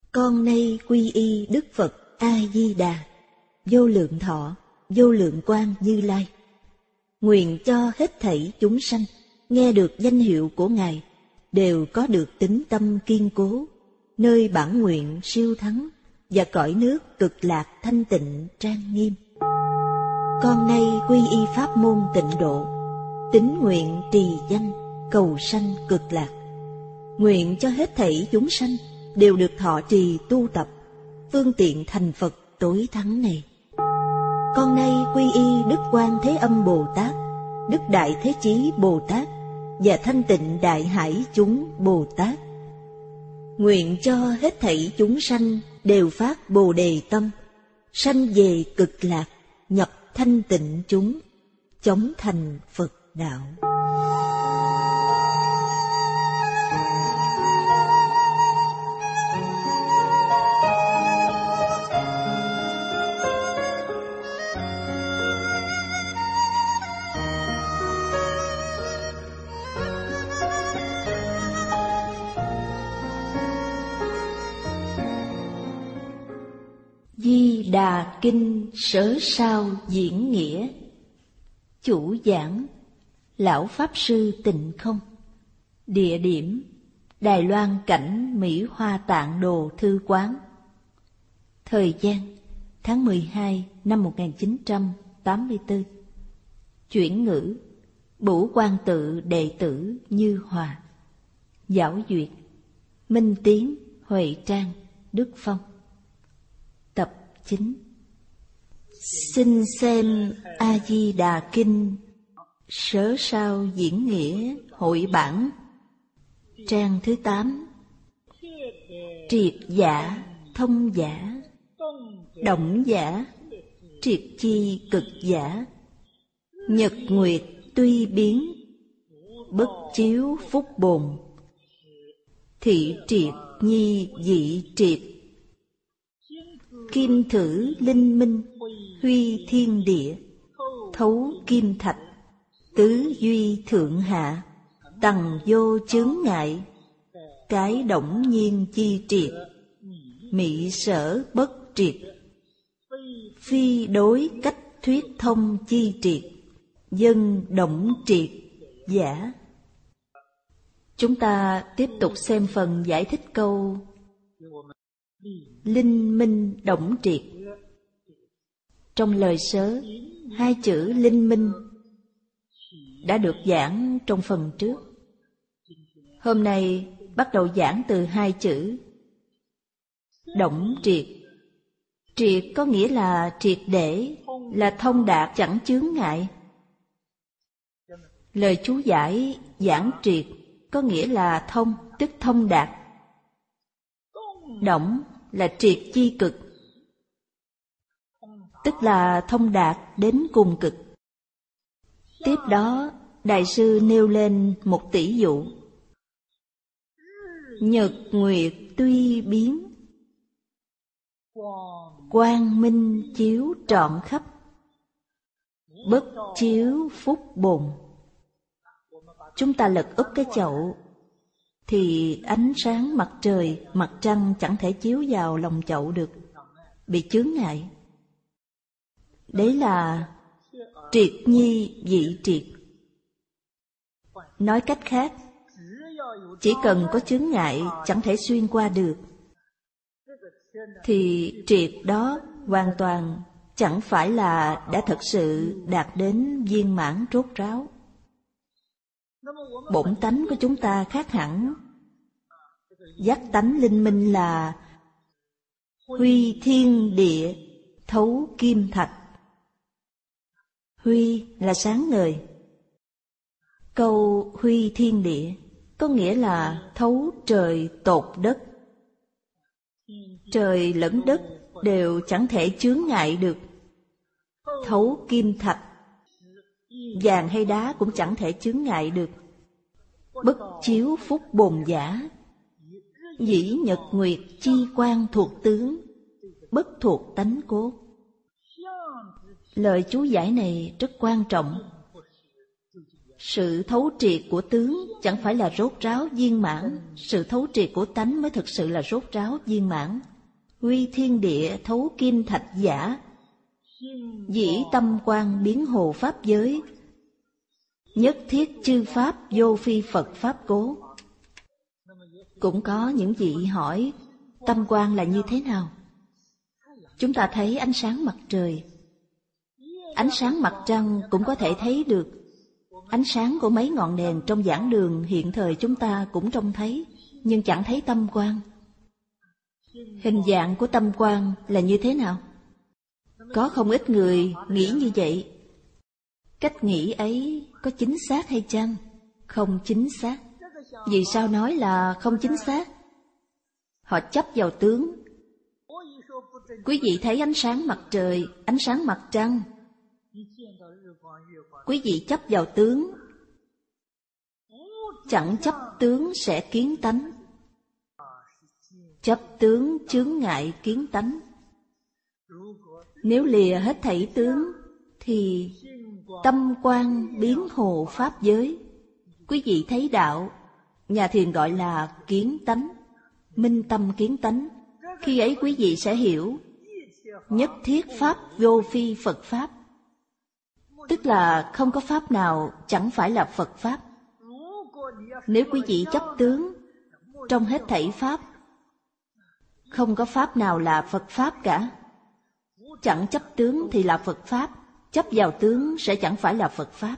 Con nay quy y Đức Phật A-di-đà, vô lượng thọ, vô lượng quang Như Lai. Nguyện cho hết thảy chúng sanh nghe được danh hiệu của Ngài đều có được tín tâm kiên cố, nơi bản nguyện siêu thắng và cõi nước cực lạc thanh tịnh trang nghiêm. Con nay quy y pháp môn tịnh độ, tín nguyện trì danh cầu sanh cực lạc. Nguyện cho hết thảy chúng sanh đều được thọ trì tu tập phương tiện thành Phật tối thắng này. Con nay quy y Đức Quan Thế Âm Bồ Tát, Đức Đại Thế Chí Bồ Tát và Thanh Tịnh Đại Hải chúng Bồ Tát. Nguyện cho hết thảy chúng sanh đều phát Bồ Đề tâm, sanh về cực lạc, nhập thanh tịnh chúng, chóng thành Phật đạo. Di Đà Kinh Sớ Sao Diễn Nghĩa. Chủ giảng Lão Pháp Sư Tịnh Không. Địa điểm Đài Loan cảnh Mỹ Hoa Tạng Đồ Thư Quán. Thời gian tháng 12 năm 1984. Chuyển ngữ Bửu Quan Tự đệ tử Như Hòa. Giảo duyệt Minh Tiến, Huệ Trang, Đức Phong. Tập 9. Xin xem A-di-đà Kinh Sớ Sao Diễn Nghĩa Hội Bản, trang thứ 8. Triệt giả, thông giả, động giả, triệt chi cực giả. Nhật nguyệt tuy biến, bất chiếu phúc bồn. Thị triệt nhi dị triệt, kim thử linh minh, huy thiên địa. Thấu kim thạch, tứ duy thượng hạ. Tằng vô chướng ngại, cái động nhiên chi triệt. Mị sở bất triệt, phi đối cách thuyết thông chi triệt. Dân động triệt giả. Chúng ta tiếp tục xem phần giải thích câu linh minh động triệt. Trong lời sớ, hai chữ linh minh đã được giảng trong phần trước. Hôm nay bắt đầu giảng từ hai chữ động triệt. Triệt có nghĩa là triệt để, là thông đạt chẳng chướng ngại. Lời chú giải giảng triệt có nghĩa là thông, tức thông đạt. Động là triệt chi cực, tức là thông đạt đến cùng cực. Tiếp đó, Đại sư nêu lên một tỷ dụ. Nhật nguyệt tuy biến, quang minh chiếu trọn khắp. Bất chiếu phúc bồn. Chúng ta lật úp cái chậu thì ánh sáng mặt trời, mặt trăng chẳng thể chiếu vào lòng chậu được, bị chướng ngại. Đấy là triệt nhi dị triệt. Nói cách khác, chỉ cần có chướng ngại chẳng thể xuyên qua được, thì triệt đó hoàn toàn chẳng phải là đã thật sự đạt đến viên mãn rốt ráo. Bổn tánh của chúng ta khác hẳn. Giác tánh linh minh là huy thiên địa, thấu kim thạch. Huy là sáng ngời. Câu huy thiên địa có nghĩa là thấu trời tột đất. Trời lẫn đất đều chẳng thể chướng ngại được. Thấu kim thạch, vàng hay đá cũng chẳng thể chướng ngại được. Bất chiếu phúc bồn giả, dĩ nhật nguyệt chi quan thuộc tướng, bất thuộc tánh cốt. Lời chú giải này rất quan trọng. Sự thấu triệt của tướng chẳng phải là rốt ráo viên mãn, sự thấu triệt của tánh mới thực sự là rốt ráo viên mãn. Huy thiên địa thấu kim thạch giả, dĩ tâm quan biến hồ pháp giới, nhất thiết chư pháp vô phi Phật pháp cố. Cũng có những vị hỏi tâm quan là như thế nào? Chúng ta thấy ánh sáng mặt trời, ánh sáng mặt trăng cũng có thể thấy được. Ánh sáng của mấy ngọn đèn trong giảng đường hiện thời chúng ta cũng trông thấy, nhưng chẳng thấy tâm quan. Hình dạng của tâm quan là như thế nào? Có không ít người nghĩ như vậy. Cách nghĩ ấy có chính xác hay chăng? Không chính xác. Vì sao nói là không chính xác? Họ chấp vào tướng. Quý vị thấy ánh sáng mặt trời, ánh sáng mặt trăng, quý vị chấp vào tướng, chẳng chấp tướng sẽ kiến tánh. Chấp tướng chướng ngại kiến tánh. Nếu lìa hết thảy tướng thì tâm quan biến hồ pháp giới. Quý vị thấy đạo, nhà thiền gọi là kiến tánh, minh tâm kiến tánh. Khi ấy quý vị sẽ hiểu nhất thiết pháp vô phi Phật pháp, tức là không có pháp nào chẳng phải là Phật pháp. Nếu quý vị chấp tướng, trong hết thảy pháp không có pháp nào là Phật pháp cả. Chẳng chấp tướng thì là Phật pháp, chấp vào tướng sẽ chẳng phải là Phật pháp.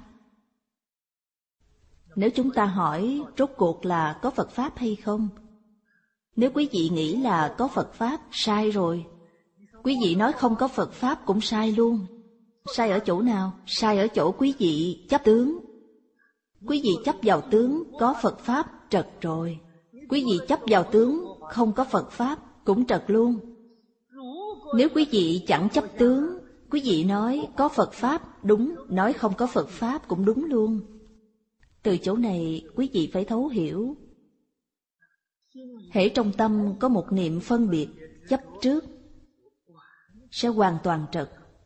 Nếu chúng ta hỏi rốt cuộc là có Phật pháp hay không, nếu quý vị nghĩ là có Phật pháp, sai rồi. Quý vị nói không có Phật pháp cũng sai luôn. Sai ở chỗ nào? Sai ở chỗ quý vị chấp tướng. Quý vị chấp vào tướng có Phật pháp, trật rồi. Quý vị chấp vào tướng không có Phật pháp, cũng trật luôn. Nếu quý vị chẳng chấp tướng, quý vị nói có Phật pháp, đúng, nói không có Phật pháp cũng đúng luôn. Từ chỗ này quý vị phải thấu hiểu. Hễ trong tâm có một niệm phân biệt, chấp trước, sẽ hoàn toàn trật.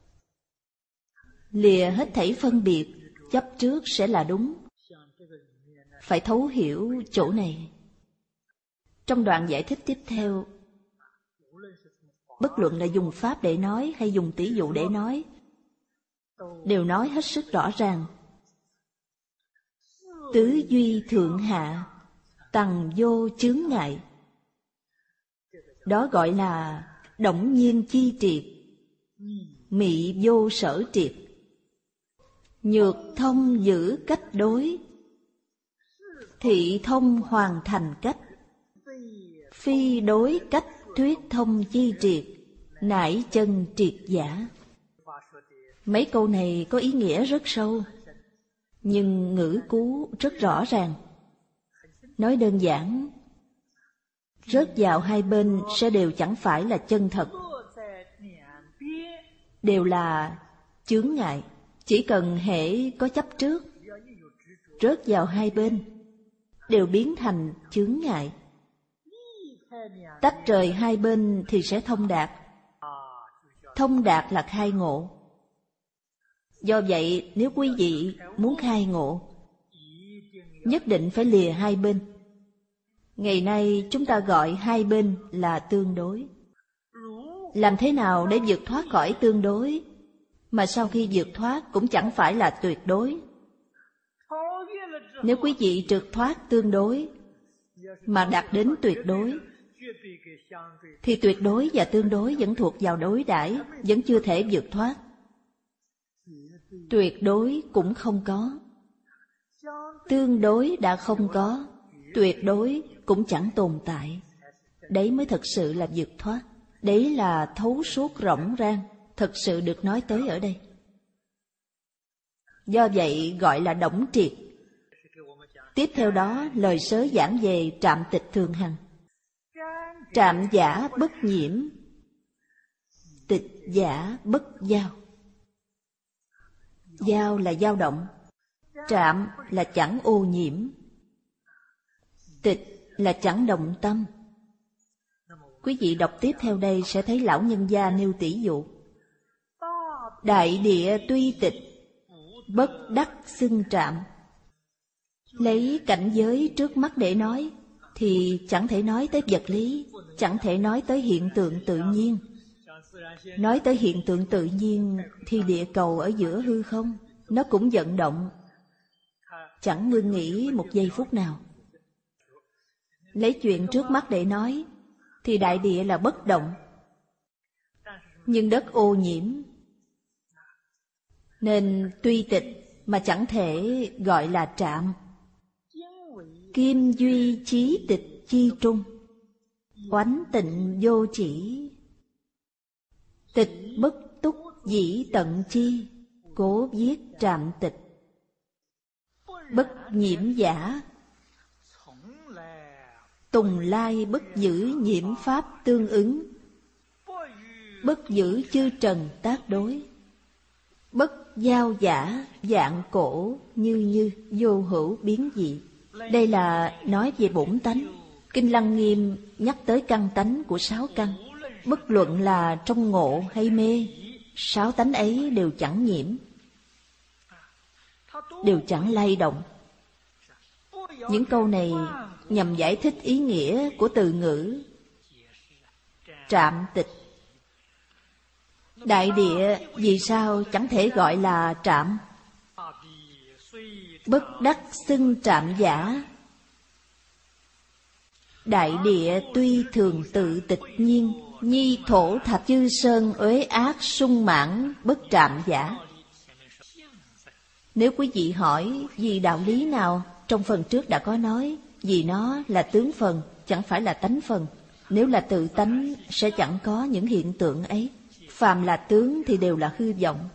Lìa hết thảy phân biệt, chấp trước sẽ là đúng. Phải thấu hiểu chỗ này. Trong đoạn giải thích tiếp theo, bất luận là dùng pháp để nói hay dùng tỷ dụ để nói, đều nói hết sức rõ ràng. Tứ duy thượng hạ, tầng vô chướng ngại. Đó gọi là động nhiên chi triệt, mị vô sở triệt. Nhược thông giữ cách đối, thị thông hoàn thành cách. Phi đối cách thuyết thông chi triệt, nải chân triệt giả. Mấy câu này có ý nghĩa rất sâu, nhưng ngữ cú rất rõ ràng. Nói đơn giản, rớt vào hai bên sẽ đều chẳng phải là chân thật, đều là chướng ngại. Chỉ cần hễ có chấp trước, rớt vào hai bên, đều biến thành chướng ngại. Tách rời hai bên thì sẽ thông đạt. Thông đạt là khai ngộ. Do vậy, nếu quý vị muốn khai ngộ, nhất định phải lìa hai bên. Ngày nay chúng ta gọi hai bên là tương đối. Làm thế nào để vượt thoát khỏi tương đối, mà sau khi vượt thoát cũng chẳng phải là tuyệt đối? Nếu quý vị trượt thoát tương đối mà đạt đến tuyệt đối, thì tuyệt đối và tương đối vẫn thuộc vào đối đãi, vẫn chưa thể vượt thoát. Tuyệt đối cũng không có, tương đối đã không có, tuyệt đối cũng chẳng tồn tại. Đấy mới thực sự là vượt thoát. Đấy là thấu suốt rỗng rang, thực sự được nói tới ở đây. Do vậy gọi là đổng triệt. Tiếp theo đó lời sớ giảng về trạm tịch thường hằng. Trạm giả bất nhiễm, tịch giả bất giao. Giao là dao động, trạm là chẳng ô nhiễm, tịch là chẳng động tâm. Quý vị đọc tiếp theo đây sẽ thấy lão nhân gia nêu tỷ dụ. Đại địa tuy tịch, bất đắc xưng trạm. Lấy cảnh giới trước mắt để nói thì chẳng thể nói tới vật lý, chẳng thể nói tới hiện tượng tự nhiên. Nói tới hiện tượng tự nhiên thì địa cầu ở giữa hư không, nó cũng vận động, chẳng ngưng nghỉ một giây phút nào. Lấy chuyện trước mắt để nói thì đại địa là bất động, nhưng đất ô nhiễm, nên tuy tịch mà chẳng thể gọi là trạm. Kim duy chí tịch chi trung, oánh tịnh vô chỉ. Tịch bất túc dĩ tận chi, cố viết trạm tịch. Bất nhiễm giả, tùng lai bất giữ nhiễm pháp tương ứng. Bất giữ chư trần tác đối, bất giao giả dạng cổ như vô hữu biến dị. Đây là nói về bổn tánh. Kinh Lăng Nghiêm nhắc tới căn tánh của 6 căn. Bất luận là trong ngộ hay mê, 6 tánh ấy đều chẳng nhiễm, đều chẳng lay động. Những câu này nhằm giải thích ý nghĩa của từ ngữ trạm tịch. Đại địa vì sao chẳng thể gọi là trạm? Bất đắc xưng trạm giả. Đại địa tuy thường tự tịch nhiên, nhi thổ thạch chư sơn uế ác sung mãn bất trạm giả. Nếu quý vị hỏi vì đạo lý nào, trong phần trước đã có nói, vì nó là tướng phần, chẳng phải là tánh phần. Nếu là tự tánh sẽ chẳng có những hiện tượng ấy. Phàm là tướng thì đều là hư vọng,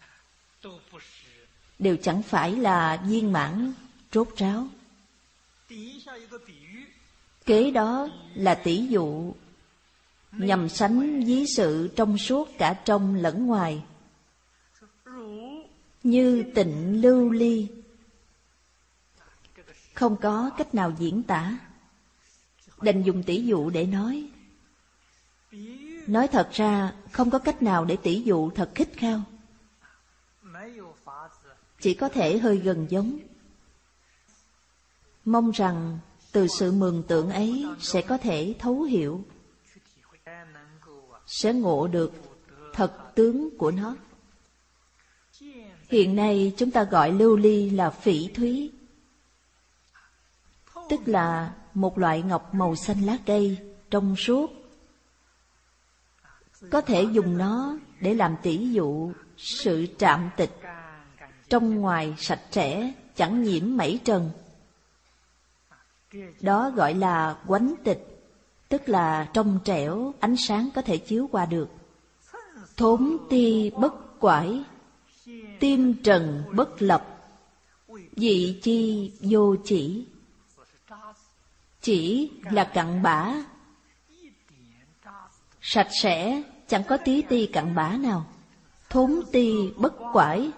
đều chẳng phải là viên mãn rốt ráo. Kế đó là tỷ dụ, nhằm sánh ví sự trong suốt cả trong lẫn ngoài. Như tịnh lưu ly, không có cách nào diễn tả, đành dùng tỷ dụ để nói. Nói thật ra không có cách nào để tỷ dụ thật khít khao, chỉ có thể hơi gần giống. Mong rằng từ sự mường tượng ấy sẽ có thể thấu hiểu, sẽ ngộ được thật tướng của nó. Hiện nay chúng ta gọi lưu ly là phỉ thúy, tức là một loại ngọc màu xanh lá cây, trong suốt. Có thể dùng nó để làm tỷ dụ sự trạm tịch, trong ngoài sạch sẽ, chẳng nhiễm mảy trần. Đó gọi là oánh tịch, tức là trong trẻo, ánh sáng có thể chiếu qua được. Thốn ti bất quải, tim trần bất lập, dị chi vô chỉ. Chỉ là cặn bã, sạch sẽ, chẳng có tí ti cặn bã nào. Thốn ti bất quải,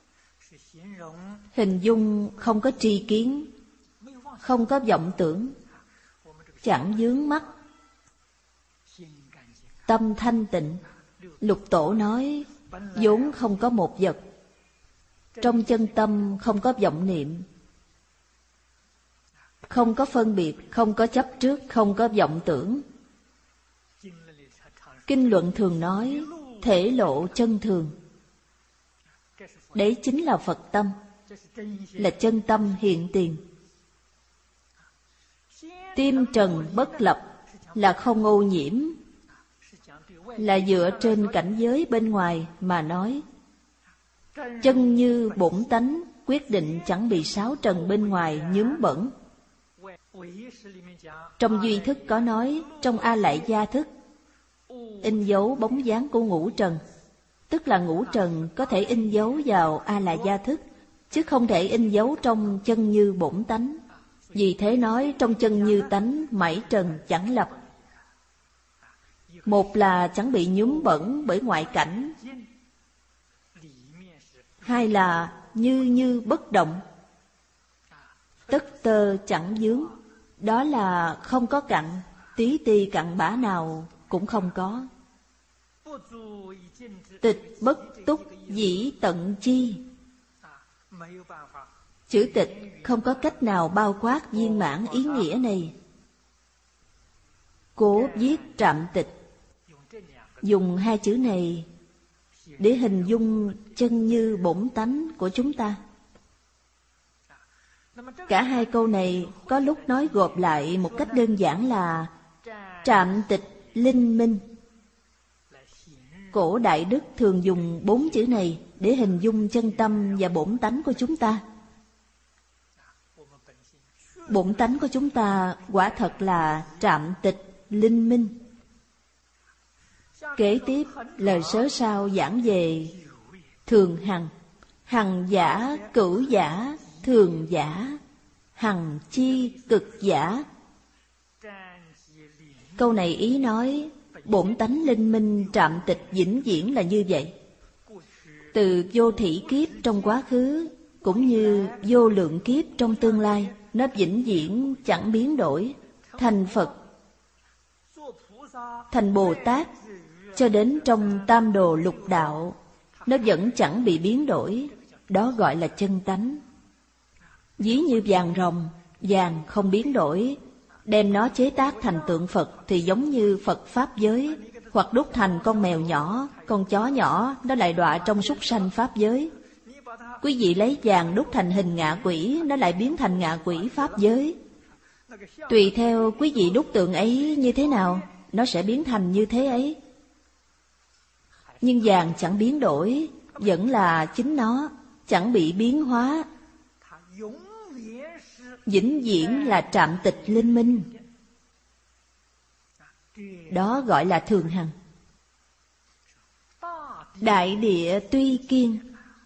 hình dung không có tri kiến, không có vọng tưởng, chẳng vướng mắc, tâm thanh tịnh. Lục Tổ nói vốn không có một vật, trong chân tâm không có vọng niệm, không có phân biệt, không có chấp trước, không có vọng tưởng. Kinh luận thường nói thể lộ chân thường. Đấy chính là Phật tâm, là chân tâm hiện tiền. Tim trần bất lập là không ô nhiễm, là dựa trên cảnh giới bên ngoài mà nói. Chân như bổn tánh quyết định chẳng bị 6 trần bên ngoài nhúm bẩn. Trong duy thức có nói, trong A Lại Gia thức in dấu bóng dáng của ngũ trần, tức là ngũ trần có thể in dấu vào A Lại Gia thức, chứ không thể in dấu trong chân như bổn tánh. Vì thế nói trong chân như tánh mảy trần chẳng lập. Một là chẳng bị nhúm bẩn bởi ngoại cảnh, hai là như bất động, tất tơ chẳng vướng. Đó là không có cặn, tí ti cặn bã nào cũng không có. Tịch bất túc dĩ tận chi, Chữ tịch không có cách nào bao quát viên mãn ý nghĩa này. Cố viết trạm tịch, dùng hai chữ này để hình dung chân như bổn tánh của chúng ta. Cả hai câu này có lúc nói gộp lại một cách đơn giản là trạm tịch linh minh. Cổ đại đức thường dùng 4 chữ này để hình dung chân tâm và bổn tánh của chúng ta. Bổn tánh của chúng ta quả thật là trạm tịch linh minh. Kế tiếp lời sớ sao giảng về thường hằng, hằng giả, cửu giả, thường giả, hằng chi, cực giả. Câu này ý nói bổn tánh linh minh trạm tịch vĩnh viễn là như vậy. Từ vô thỉ kiếp trong quá khứ cũng như vô lượng kiếp trong tương lai, nó vĩnh viễn chẳng biến đổi. Thành Phật, thành Bồ Tát, cho đến trong tam đồ lục đạo, nó vẫn chẳng bị biến đổi. Đó gọi là chân tánh. Ví như vàng ròng, vàng không biến đổi, đem nó chế tác thành tượng Phật thì giống như Phật Pháp giới, hoặc đúc thành con mèo nhỏ, con chó nhỏ, nó lại đọa trong súc sanh Pháp giới. Quý vị lấy vàng đúc thành hình ngạ quỷ, nó lại biến thành ngạ quỷ Pháp giới. Tùy theo quý vị đúc tượng ấy như thế nào, nó sẽ biến thành như thế ấy. Nhưng vàng chẳng biến đổi, vẫn là chính nó, chẳng bị biến hóa, vĩnh viễn là trạm tịch linh minh. Đó gọi là thường hằng. Đại địa tuy kiên,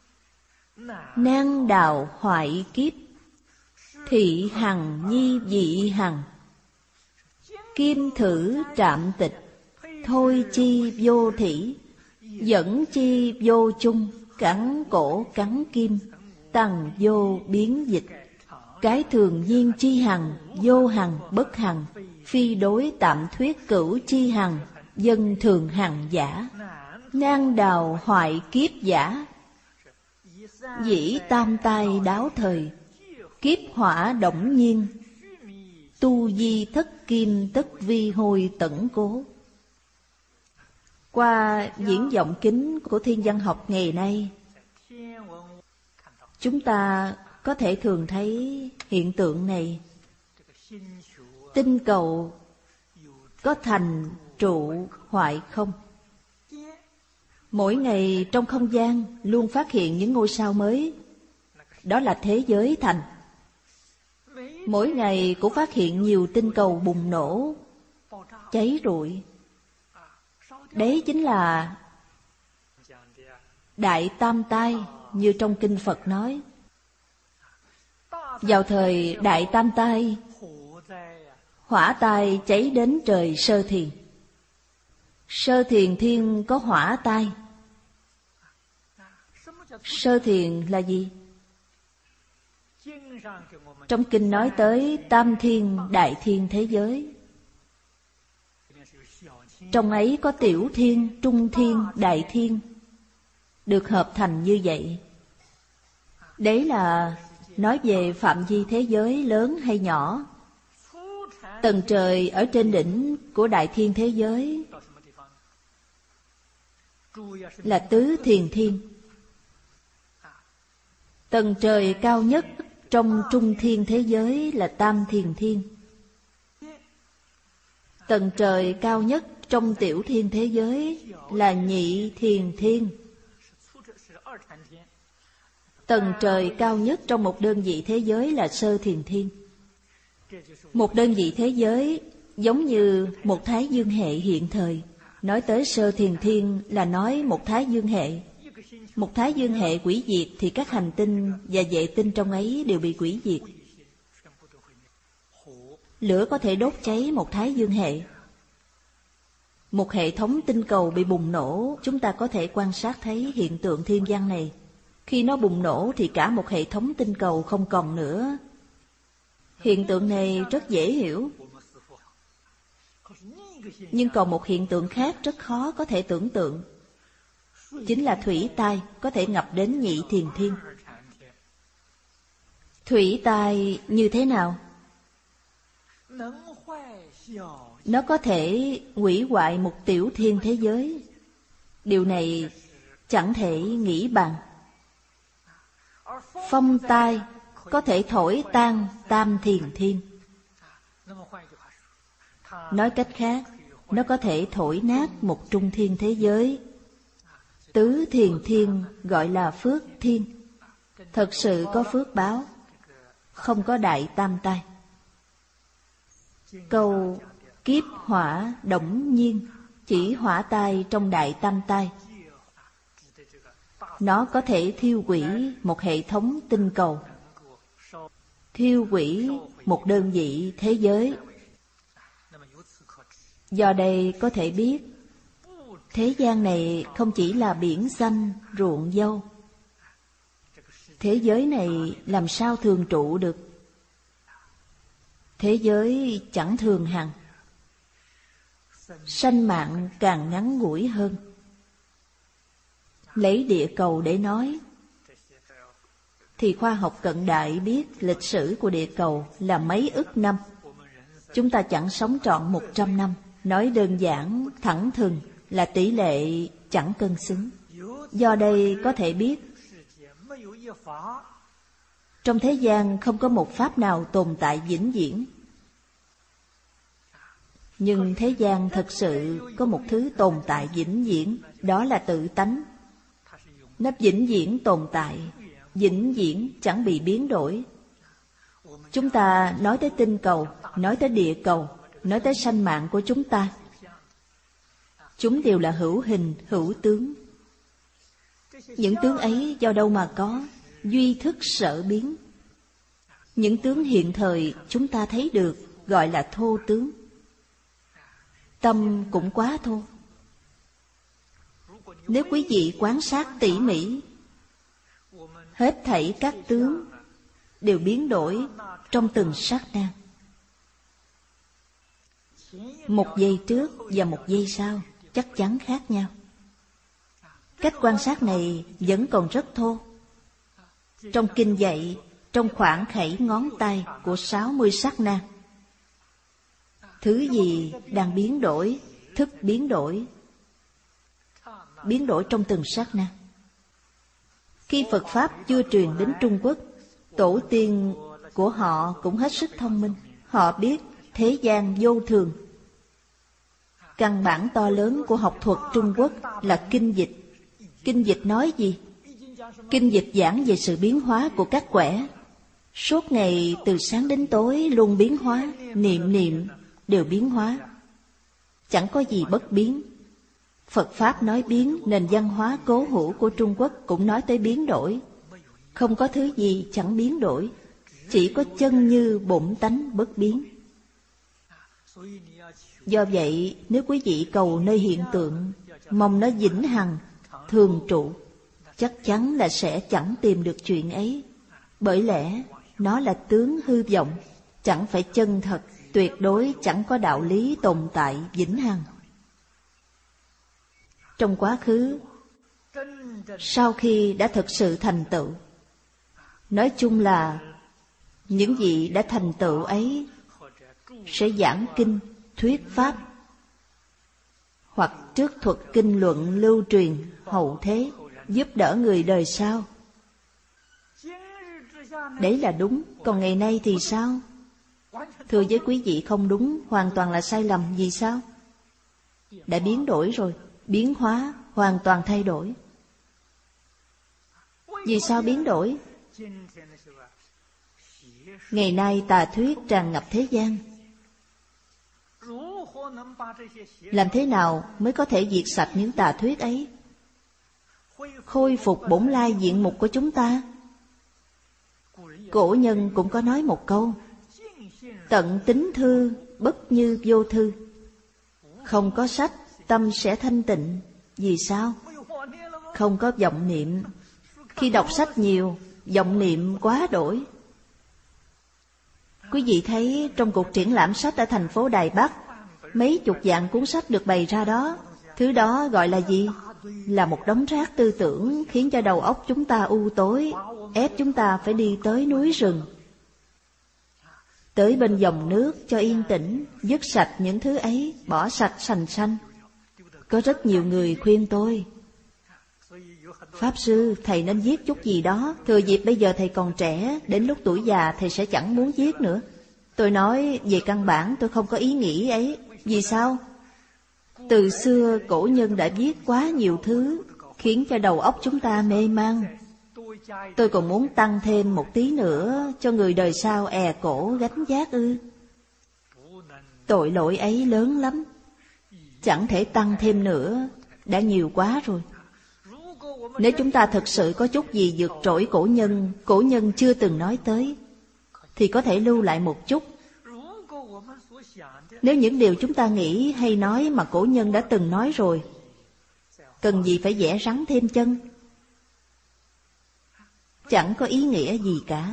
nan đào hoại kiếp, thị hằng nhi dị hằng. Kim thử trạm tịch, thôi chi vô thỉ, dẫn chi vô chung, cắn cổ cắn kim, tầng vô biến dịch. Cái thường nhiên chi hằng, vô hằng bất hằng, phi đối tạm thuyết cửu chi hằng, dân thường hằng giả. Nan đào hoại kiếp giả, dĩ tam tai đáo thời, kiếp hỏa động nhiên, tu di thất kim tất vi hồi tẩn cố. Qua diễn vọng kính của thiên văn học ngày nay, chúng ta có thể thường thấy hiện tượng này. Tinh cầu có thành trụ hoại không. Mỗi ngày trong không gian luôn phát hiện những ngôi sao mới. Đó là thế giới thành. Mỗi ngày cũng phát hiện nhiều tinh cầu bùng nổ, cháy rụi. Đấy chính là Đại Tam Tai như trong Kinh Phật nói. Vào thời Đại Tam Tai, hỏa tai cháy đến trời Sơ Thiền. Sơ Thiền Thiên có hỏa tai. Sơ Thiền là gì? Trong kinh nói tới Tam Thiên, Đại Thiên thế giới. Trong ấy có Tiểu Thiên, Trung Thiên, Đại Thiên, được hợp thành như vậy. Đấy là nói về phạm vi thế giới lớn hay nhỏ. Tầng trời ở trên đỉnh của Đại Thiên thế giới là Tứ Thiền Thiên. Tầng trời cao nhất trong Trung Thiên thế giới là Tam Thiền Thiên. Tầng trời cao nhất trong Tiểu Thiên thế giới là Nhị Thiền Thiên. Tầng trời cao nhất trong một đơn vị thế giới là Sơ Thiền Thiên. Một đơn vị thế giới giống như một thái dương hệ hiện thời. Nói tới Sơ Thiền Thiên là nói một thái dương hệ. Một thái dương hệ hủy diệt thì các hành tinh và vệ tinh trong ấy đều bị hủy diệt. Lửa có thể đốt cháy một thái dương hệ. Một hệ thống tinh cầu bị bùng nổ, chúng ta có thể quan sát thấy hiện tượng thiên văn này. Khi nó bùng nổ thì cả một hệ thống tinh cầu không còn nữa. Hiện tượng này rất dễ hiểu. Nhưng còn một hiện tượng khác rất khó có thể tưởng tượng. Chính là thủy tai có thể ngập đến Nhị Thiền Thiên. Thủy tai như thế nào? Nó có thể hủy hoại một tiểu thiên thế giới. Điều này chẳng thể nghĩ bàn. Phong tai có thể thổi tan tam thiền thiên. Nói cách khác, nó có thể thổi nát một trung thiên thế giới. Tứ thiền thiên gọi là phước thiên. Thật sự có phước báo, không có đại tam tai. Câu kiếp hỏa đổng nhiên chỉ hỏa tai trong đại tam tai. Nó có thể thiêu hủy một hệ thống tinh cầu, thiêu hủy một đơn vị thế giới. Do đây có thể biết, thế gian này không chỉ là biển xanh, ruộng dâu. Thế giới này làm sao thường trụ được? Thế giới chẳng thường hằng. Sanh mạng càng ngắn ngủi hơn. Lấy địa cầu để nói, thì khoa học cận đại biết lịch sử của địa cầu là mấy ức năm. Chúng ta chẳng sống trọn 100 năm. Nói đơn giản, thẳng thừng là tỷ lệ chẳng cân xứng. Do đây có thể biết, trong thế gian không có một pháp nào tồn tại vĩnh viễn. Nhưng thế gian thật sự có một thứ tồn tại vĩnh viễn, đó là tự tánh. Nó vĩnh viễn tồn tại, vĩnh viễn chẳng bị biến đổi. Chúng ta nói tới tinh cầu, nói tới địa cầu, nói tới sanh mạng của chúng ta, chúng đều là hữu hình, hữu tướng. Những tướng ấy do đâu mà có? Duy thức sở biến. Những tướng hiện thời chúng ta thấy được gọi là thô tướng. Tâm cũng quá thô. Nếu quý vị quan sát tỉ mỉ, hết thảy các tướng đều biến đổi trong từng sát na. Một giây trước và một giây sau chắc chắn khác nhau. Cách quan sát này vẫn còn rất thô. Trong kinh dạy, trong khoảng khẩy ngón tay của 60 sát na, thứ gì đang biến đổi, thức biến đổi trong từng sát na. Khi Phật Pháp chưa truyền đến Trung Quốc, tổ tiên của họ cũng hết sức thông minh. Họ biết thế gian vô thường. Căn bản to lớn của học thuật Trung Quốc là kinh dịch. Kinh dịch nói gì? Kinh dịch giảng về sự biến hóa của các quẻ. Suốt ngày từ sáng đến tối luôn biến hóa, niệm niệm đều biến hóa. Chẳng có gì bất biến. Phật Pháp nói biến, nền văn hóa cố hữu của Trung Quốc cũng nói tới biến đổi. Không có thứ gì chẳng biến đổi, chỉ có chân như bổn tánh bất biến. Do vậy, nếu quý vị cầu nơi hiện tượng, mong nó vĩnh hằng, thường trụ, chắc chắn là sẽ chẳng tìm được chuyện ấy. Bởi lẽ, nó là tướng hư vọng, chẳng phải chân thật, tuyệt đối chẳng có đạo lý tồn tại vĩnh hằng. Trong quá khứ, sau khi đã thực sự thành tựu, nói chung là những gì đã thành tựu ấy sẽ giảng kinh, thuyết pháp, hoặc trước thuật kinh luận lưu truyền hậu thế, giúp đỡ người đời sau. Đấy là đúng, còn ngày nay thì sao? Thưa với quý vị, không đúng, hoàn toàn là sai lầm. Vì sao? Đã biến đổi rồi, biến hóa, hoàn toàn thay đổi. Vì sao biến đổi? Ngày nay tà thuyết tràn ngập thế gian. Làm thế nào mới có thể diệt sạch những tà thuyết ấy, khôi phục bổn lai diện mục của chúng ta? Cổ nhân cũng có nói một câu: tận tính thư, bất như vô thư. Không có sách, tâm sẽ thanh tịnh. Vì sao? Không có vọng niệm. Khi đọc sách nhiều, vọng niệm quá đổi. Quý vị thấy trong cuộc triển lãm sách ở thành phố Đài Bắc, mấy chục vạn cuốn sách được bày ra đó. Thứ đó gọi là gì? Là một đống rác tư tưởng, khiến cho đầu óc chúng ta u tối, ép chúng ta phải đi tới núi rừng, Tới bên dòng nước cho yên tĩnh, dứt sạch những thứ ấy, bỏ sạch sành sanh. Có rất nhiều người khuyên tôi: Pháp Sư, thầy nên viết chút gì đó, thừa dịp bây giờ thầy còn trẻ, đến lúc tuổi già thầy sẽ chẳng muốn viết nữa. Tôi nói, về căn bản tôi không có ý nghĩ ấy. Vì sao? Từ xưa cổ nhân đã viết quá nhiều thứ, khiến cho đầu óc chúng ta mê man. Tôi còn muốn tăng thêm một tí nữa, cho người đời sau è cổ gánh vác ư? Tội lỗi ấy lớn lắm, chẳng thể tăng thêm nữa, đã nhiều quá rồi. Nếu chúng ta thực sự có chút gì vượt trội cổ nhân chưa từng nói tới, thì có thể lưu lại một chút. Nếu những điều chúng ta nghĩ hay nói mà cổ nhân đã từng nói rồi, cần gì phải vẽ rắn thêm chân? Chẳng có ý nghĩa gì cả.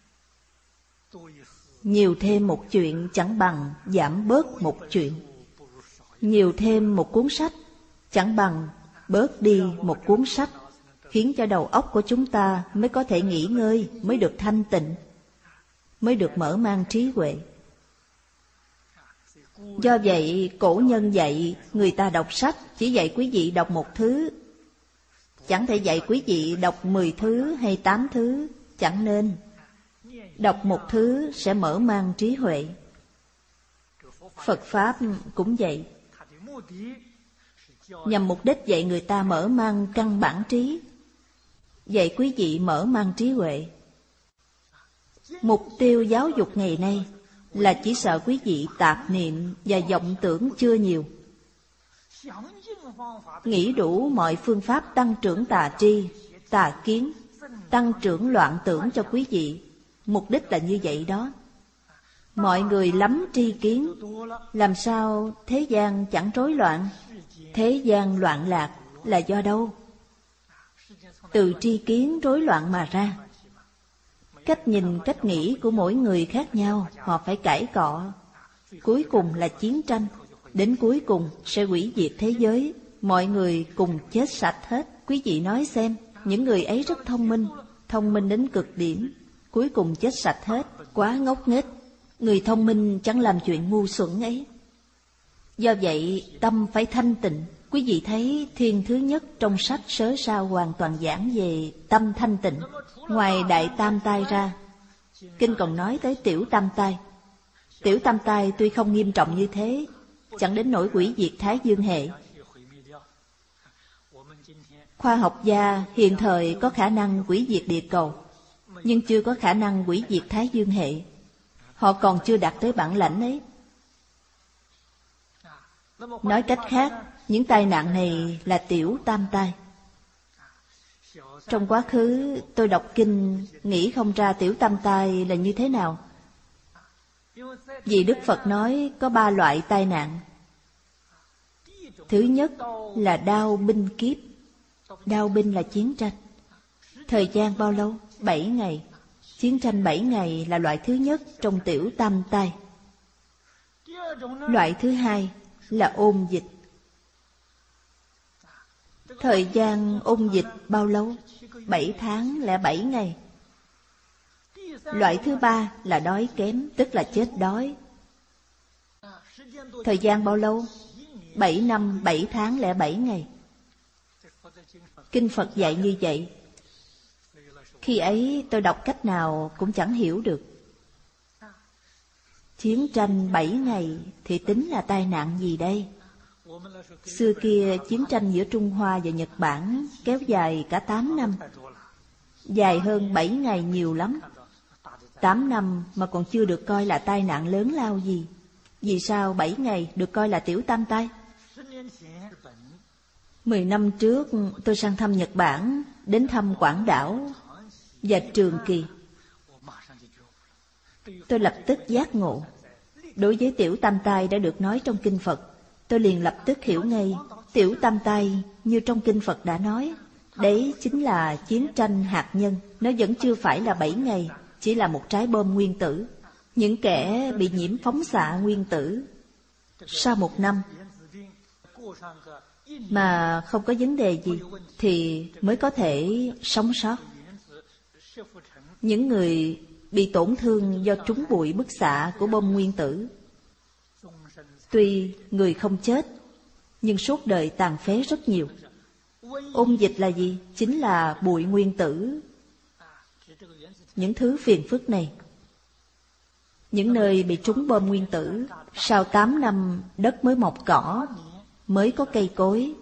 Nhiều thêm một chuyện chẳng bằng giảm bớt một chuyện. Nhiều thêm một cuốn sách chẳng bằng bớt đi một cuốn sách, khiến cho đầu óc của chúng ta mới có thể nghỉ ngơi, mới được thanh tịnh, mới được mở mang trí huệ. Do vậy, cổ nhân dạy người ta đọc sách, chỉ dạy quý vị đọc một thứ, chẳng thể dạy quý vị đọc 10 thứ hay 8 thứ, chẳng nên. Đọc một thứ sẽ mở mang trí huệ. Phật Pháp cũng vậy, nhằm mục đích dạy người ta mở mang căn bản trí, dạy quý vị mở mang trí huệ. Mục tiêu giáo dục ngày nay là chỉ sợ quý vị tạp niệm và vọng tưởng chưa nhiều, nghĩ đủ mọi phương pháp tăng trưởng tà tri, tà kiến, tăng trưởng loạn tưởng cho quý vị. Mục đích là như vậy đó. Mọi người lắm tri kiến, làm sao thế gian chẳng rối loạn? Thế gian loạn lạc là do đâu? Từ tri kiến rối loạn mà ra. Cách nhìn, cách nghĩ của mỗi người khác nhau, họ phải cãi cọ. Cuối cùng là chiến tranh, đến cuối cùng sẽ hủy diệt thế giới, mọi người cùng chết sạch hết. Quý vị nói xem, những người ấy rất thông minh đến cực điểm, cuối cùng chết sạch hết, quá ngốc nghếch. Người thông minh chẳng làm chuyện ngu xuẩn ấy. Do vậy, tâm phải thanh tịnh. Quý vị thấy thiên thứ nhất trong sách Sớ Sao hoàn toàn giảng về tâm thanh tịnh. Ngoài Đại Tam Tai ra, kinh còn nói tới Tiểu Tam Tai. Tiểu Tam Tai tuy không nghiêm trọng như thế, chẳng đến nỗi hủy diệt Thái Dương hệ. Khoa học gia hiện thời có khả năng hủy diệt địa cầu, nhưng chưa có khả năng hủy diệt Thái Dương hệ. Họ còn chưa đạt tới bản lãnh ấy. Nói cách khác, những tai nạn này là Tiểu Tam Tai. Trong quá khứ tôi đọc kinh nghĩ không ra Tiểu Tam Tai là như thế nào. Vì Đức Phật nói có 3 loại tai nạn. Thứ nhất là đao binh kiếp. Đao binh là chiến tranh. Thời gian bao lâu? 7 ngày. Chiến tranh 7 ngày là loại thứ nhất trong Tiểu Tam Tai. Loại thứ hai là ôn dịch. Thời gian ôn dịch bao lâu? 7 tháng lẻ 7 ngày. Loại thứ ba là đói kém, tức là chết đói. Thời gian bao lâu? 7 năm 7 tháng lẻ 7 ngày. Kinh Phật dạy như vậy. Khi ấy tôi đọc cách nào cũng chẳng hiểu được. Chiến tranh 7 ngày thì tính là tai nạn gì đây? Xưa kia chiến tranh giữa Trung Hoa và Nhật Bản kéo dài cả 8 năm. Dài hơn 7 ngày nhiều lắm. 8 năm mà còn chưa được coi là tai nạn lớn lao gì. Vì sao 7 ngày được coi là Tiểu Tam Tai? 10 năm trước tôi sang thăm Nhật Bản, đến thăm Quảng Đảo và Trường Kỳ. Tôi lập tức giác ngộ. Đối với Tiểu Tam Tai đã được nói trong Kinh Phật, tôi liền lập tức hiểu ngay. Tiểu Tam Tai như trong Kinh Phật đã nói, đấy chính là chiến tranh hạt nhân. Nó vẫn chưa phải là 7 ngày, chỉ là một trái bom nguyên tử. Những kẻ bị nhiễm phóng xạ nguyên tử sau 1 năm mà không có vấn đề gì thì mới có thể sống sót. Những người bị tổn thương do trúng bụi bức xạ của bom nguyên tử. Tuy người không chết, nhưng suốt đời tàn phế rất nhiều. Ôn dịch là gì? Chính là bụi nguyên tử. Những thứ phiền phức này. Những nơi bị trúng bom nguyên tử, sau 8 năm đất mới mọc cỏ, mới có cây cối.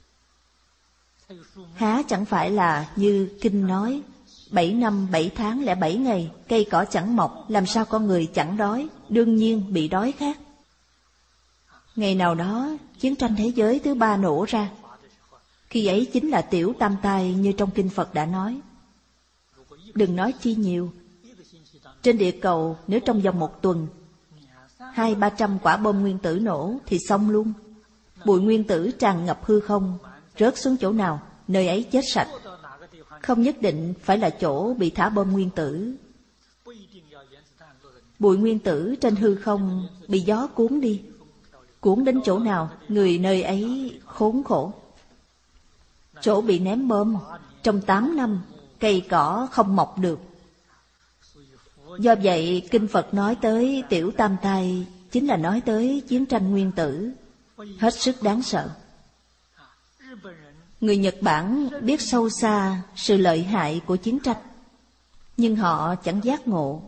Há chẳng phải là như kinh nói, 7 năm 7 tháng lẻ 7 ngày, cây cỏ chẳng mọc, làm sao con người chẳng đói, đương nhiên bị đói khát. Ngày nào đó, chiến tranh thế giới thứ 3 nổ ra. Khi ấy chính là tiểu tam tai như trong kinh Phật đã nói. Đừng nói chi nhiều. Trên địa cầu, nếu trong vòng 1 tuần, 200-300 quả bom nguyên tử nổ thì xong luôn. Bụi nguyên tử tràn ngập hư không, rớt xuống chỗ nào, nơi ấy chết sạch. Không nhất định phải là chỗ bị thả bom nguyên tử. Bụi nguyên tử trên hư không bị gió cuốn đi. Cuốn đến chỗ nào, người nơi ấy khốn khổ. Chỗ bị ném bom, trong 8 năm, cây cỏ không mọc được. Do vậy, kinh Phật nói tới tiểu tam tai chính là nói tới chiến tranh nguyên tử, hết sức đáng sợ. Người Nhật Bản biết sâu xa sự lợi hại của chiến tranh, nhưng họ chẳng giác ngộ,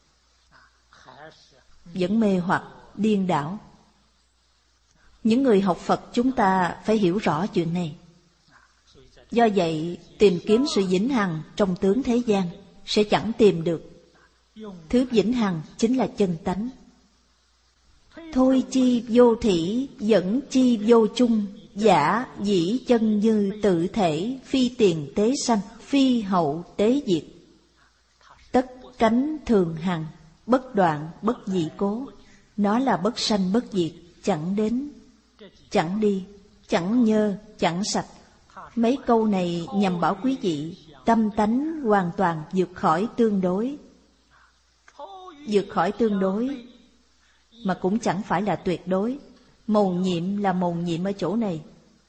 vẫn mê hoặc, điên đảo. Những người học Phật chúng ta phải hiểu rõ chuyện này. Do vậy, tìm kiếm sự vĩnh hằng trong tướng thế gian sẽ chẳng tìm được. Thứ vĩnh hằng chính là chân tánh. Thôi chi vô thỉ, dẫn chi vô chung, giả dĩ chân như tự thể, phi tiền tế sanh, phi hậu tế diệt. Tất cánh thường hằng, bất đoạn bất dị cố. Nó là bất sanh bất diệt, chẳng đến, chẳng đi, chẳng nhơ, chẳng sạch. Mấy câu này nhằm bảo quý vị tâm tánh hoàn toàn vượt khỏi tương đối. Vượt khỏi tương đối mà cũng chẳng phải là tuyệt đối. Mầu nhiệm là mầu nhiệm ở chỗ này.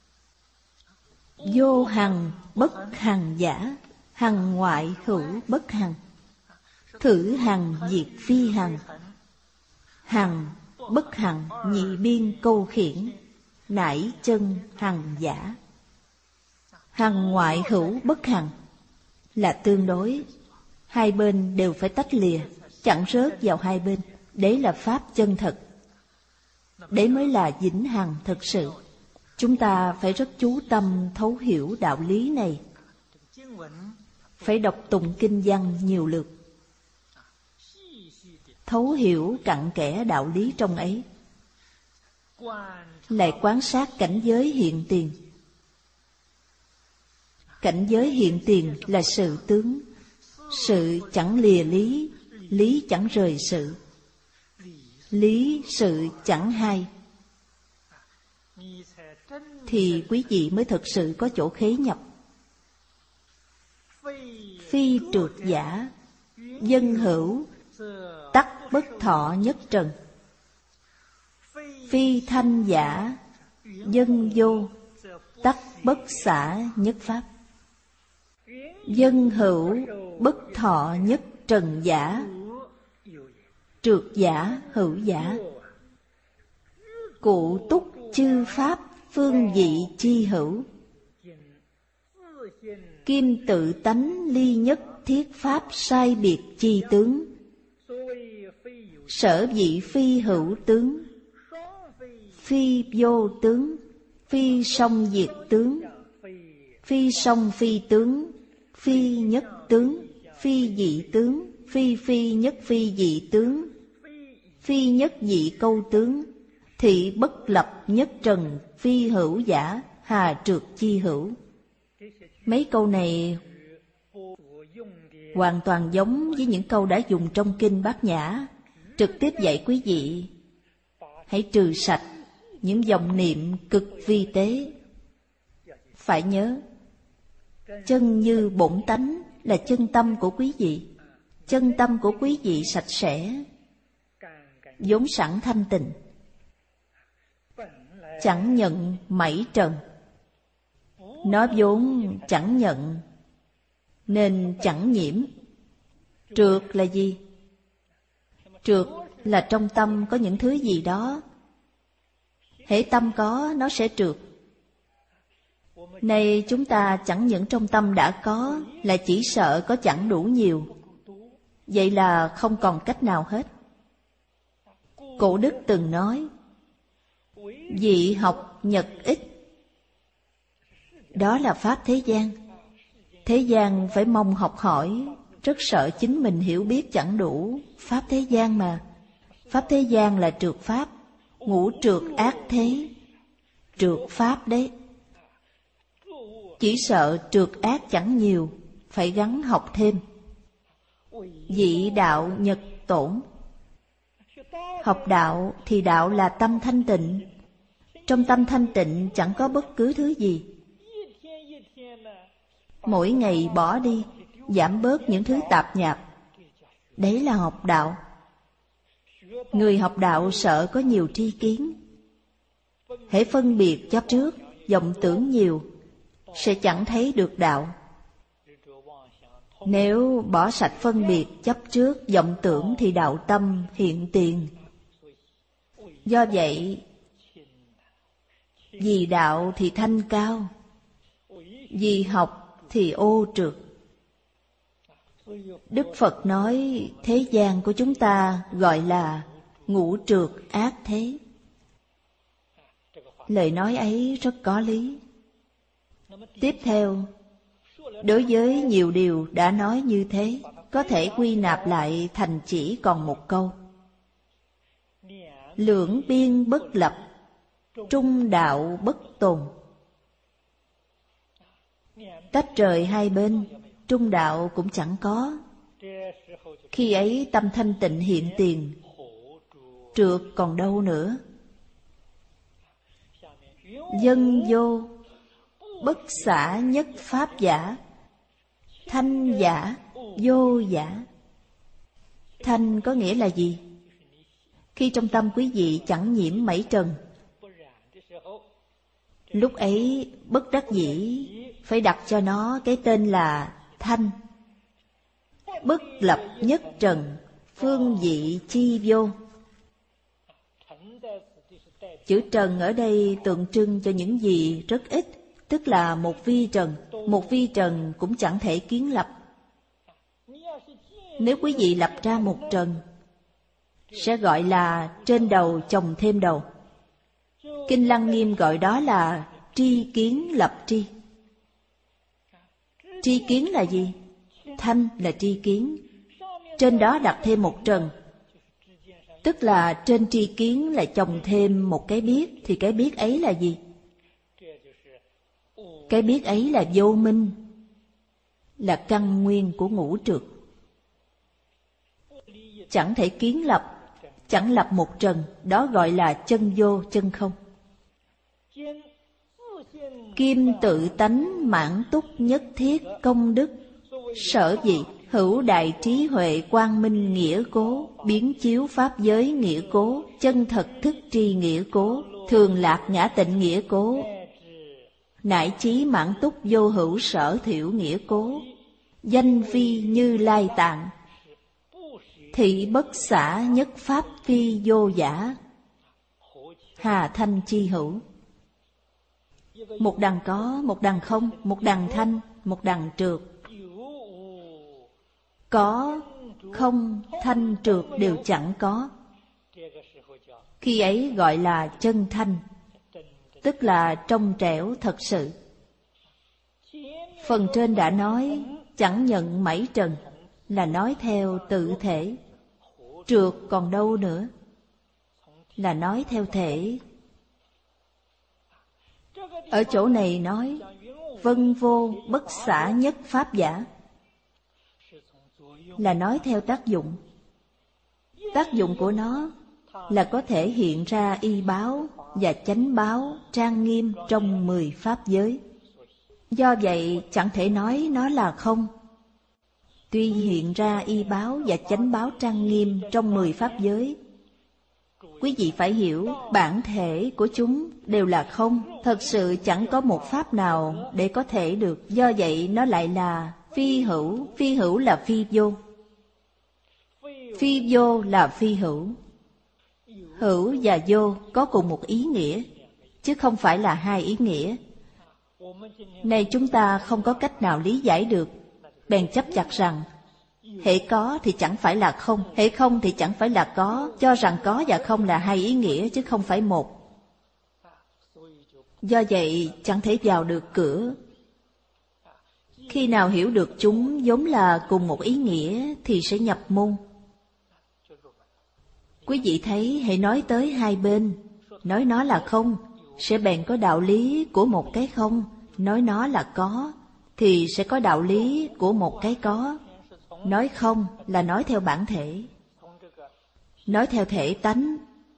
Vô hằng bất hằng giả, hằng ngoại hữu bất hằng. Thử hằng diệt phi hằng. Hằng bất hằng nhị biên câu khiển, nải chân hằng giả. Hằng ngoại hữu bất hằng là tương đối. Hai bên đều phải tách lìa, chẳng rớt vào hai bên. Đấy là pháp chân thật. Đấy mới là vĩnh hằng thực sự. Chúng ta phải rất chú tâm thấu hiểu đạo lý này. Phải đọc tụng kinh văn nhiều lượt, thấu hiểu cặn kẽ đạo lý trong ấy. Lại quan sát cảnh giới hiện tiền. Cảnh giới hiện tiền là sự tướng. Sự chẳng lìa lý, lý chẳng rời sự. Lý sự chẳng hai. Thì quý vị mới thực sự có chỗ khế nhập. Phi trượt giả, dân hữu, tắc bất thọ nhất trần. Phi thanh giả, dân vô, tắc bất xả nhất pháp. Dân hữu, bất thọ nhất trần giả. Trượt giả, hữu giả. Cụ túc chư pháp, phương vị chi hữu. Kim tự tánh ly nhất thiết pháp sai biệt chi tướng. Sở dĩ phi hữu tướng, phi vô tướng, phi song diệt tướng, phi song phi tướng, phi nhất tướng, phi dị tướng, phi phi nhất phi dị tướng, phi nhất dị câu tướng, thị bất lập nhất trần, phi hữu giả, hà trượt chi hữu. Mấy câu này hoàn toàn giống với những câu đã dùng trong kinh Bát Nhã, trực tiếp dạy quý vị hãy trừ sạch những dòng niệm cực vi tế. Phải nhớ, chân như bổn tánh là chân tâm của quý vị. Chân tâm của quý vị sạch sẽ, vốn sẵn thanh tịnh, chẳng nhận mảy trần. Nó vốn chẳng nhận nên chẳng nhiễm. Trượt là gì? Trượt là trong tâm có những thứ gì đó. Hễ tâm có, nó sẽ trượt. Nay chúng ta chẳng những trong tâm đã có, là chỉ sợ có chẳng đủ nhiều. Vậy là không còn cách nào hết. Cổ đức từng nói, dị học nhật ích. Đó là pháp thế gian. Thế gian phải mong học hỏi, rất sợ chính mình hiểu biết chẳng đủ. Pháp thế gian mà. Pháp thế gian là trượt pháp, ngũ trượt ác thế. Trượt pháp đấy. Chỉ sợ trượt ác chẳng nhiều, phải gắng học thêm. Dị đạo nhật tổn. Học đạo thì đạo là tâm thanh tịnh. Trong tâm thanh tịnh chẳng có bất cứ thứ gì. Mỗi ngày bỏ đi, giảm bớt những thứ tạp nhạp. Đấy là học đạo. Người học đạo sợ có nhiều tri kiến. Hễ phân biệt chấp trước, vọng tưởng nhiều, sẽ chẳng thấy được đạo. Nếu bỏ sạch phân biệt chấp trước, vọng tưởng thì đạo tâm hiện tiền. Do vậy, vì đạo thì thanh cao, vì học thì ô trượt. Đức Phật nói thế gian của chúng ta gọi là ngũ trượt ác thế. Lời nói ấy rất có lý. Tiếp theo, đối với nhiều điều đã nói như thế, có thể quy nạp lại thành chỉ còn một câu. Lưỡng biên bất lập, trung đạo bất tồn. Tách rời hai bên, trung đạo cũng chẳng có. Khi ấy tâm thanh tịnh hiện tiền, trượt còn đâu nữa. Dân vô, bất xả nhất pháp giả, thanh giả, vô giả. Thanh có nghĩa là gì? Khi trong tâm quý vị chẳng nhiễm mảy trần, lúc ấy bất đắc dĩ phải đặt cho nó cái tên là thanh. Bất lập nhất trần, phương dị chi vô. Chữ trần ở đây tượng trưng cho những gì rất ít, tức là một vi trần. Một vi trần cũng chẳng thể kiến lập. Nếu quý vị lập ra một trần, sẽ gọi là trên đầu chồng thêm đầu. Kinh Lăng Nghiêm gọi đó là tri kiến lập tri. Tri kiến là gì? Thanh là tri kiến. Trên đó đặt thêm một trần, tức là trên tri kiến là chồng thêm một cái biết. Thì cái biết ấy là gì? Cái biết ấy là vô minh, là căn nguyên của ngũ trượt. Chẳng thể kiến lập, chẳng lập một trần, đó gọi là chân vô chân không. Kim tự tánh mãn túc nhất thiết công đức, sở dĩ hữu đại trí huệ quang minh nghĩa cố, biến chiếu pháp giới nghĩa cố, chân thật thức tri nghĩa cố, thường lạc ngã tịnh nghĩa cố, nại chí mãn túc vô hữu sở thiểu nghĩa cố, danh phi Như Lai tạng, thị bất xả nhất pháp phi vô giả, hà thanh chi hữu. Một đằng có, một đằng không, một đằng thanh, một đằng trượt. Có, không, thanh, trượt đều chẳng có. Khi ấy gọi là chân thanh, tức là trong trẻo thật sự. Phần trên đã nói chẳng nhận mảy trần, là nói theo tự thể. Trượt còn đâu nữa, là nói theo thể. Ở chỗ này nói vân vô bất xả nhất pháp giả, là nói theo tác dụng. Tác dụng của nó là có thể hiện ra y báo và chánh báo trang nghiêm trong 10 pháp giới. Do vậy chẳng thể nói nó là không. Tuy hiện ra y báo và chánh báo trang nghiêm trong 10 pháp giới, quý vị phải hiểu bản thể của chúng đều là không. Thật sự chẳng có một pháp nào để có thể được. Do vậy nó lại là phi hữu. Phi hữu là phi vô. Phi vô là phi hữu. Hữu và vô có cùng một ý nghĩa, chứ không phải là hai ý nghĩa. Nay chúng ta không có cách nào lý giải được, bèn chấp chặt rằng hễ có thì chẳng phải là không, hễ không thì chẳng phải là có, cho rằng có và không là hai ý nghĩa chứ không phải một. Do vậy chẳng thể vào được cửa. Khi nào hiểu được chúng vốn là cùng một ý nghĩa thì sẽ nhập môn. Quý vị thấy hãy nói tới hai bên, nói nó là không, sẽ bèn có đạo lý của một cái không, nói nó là có, thì sẽ có đạo lý của một cái có. Nói không là nói theo bản thể, nói theo thể tánh.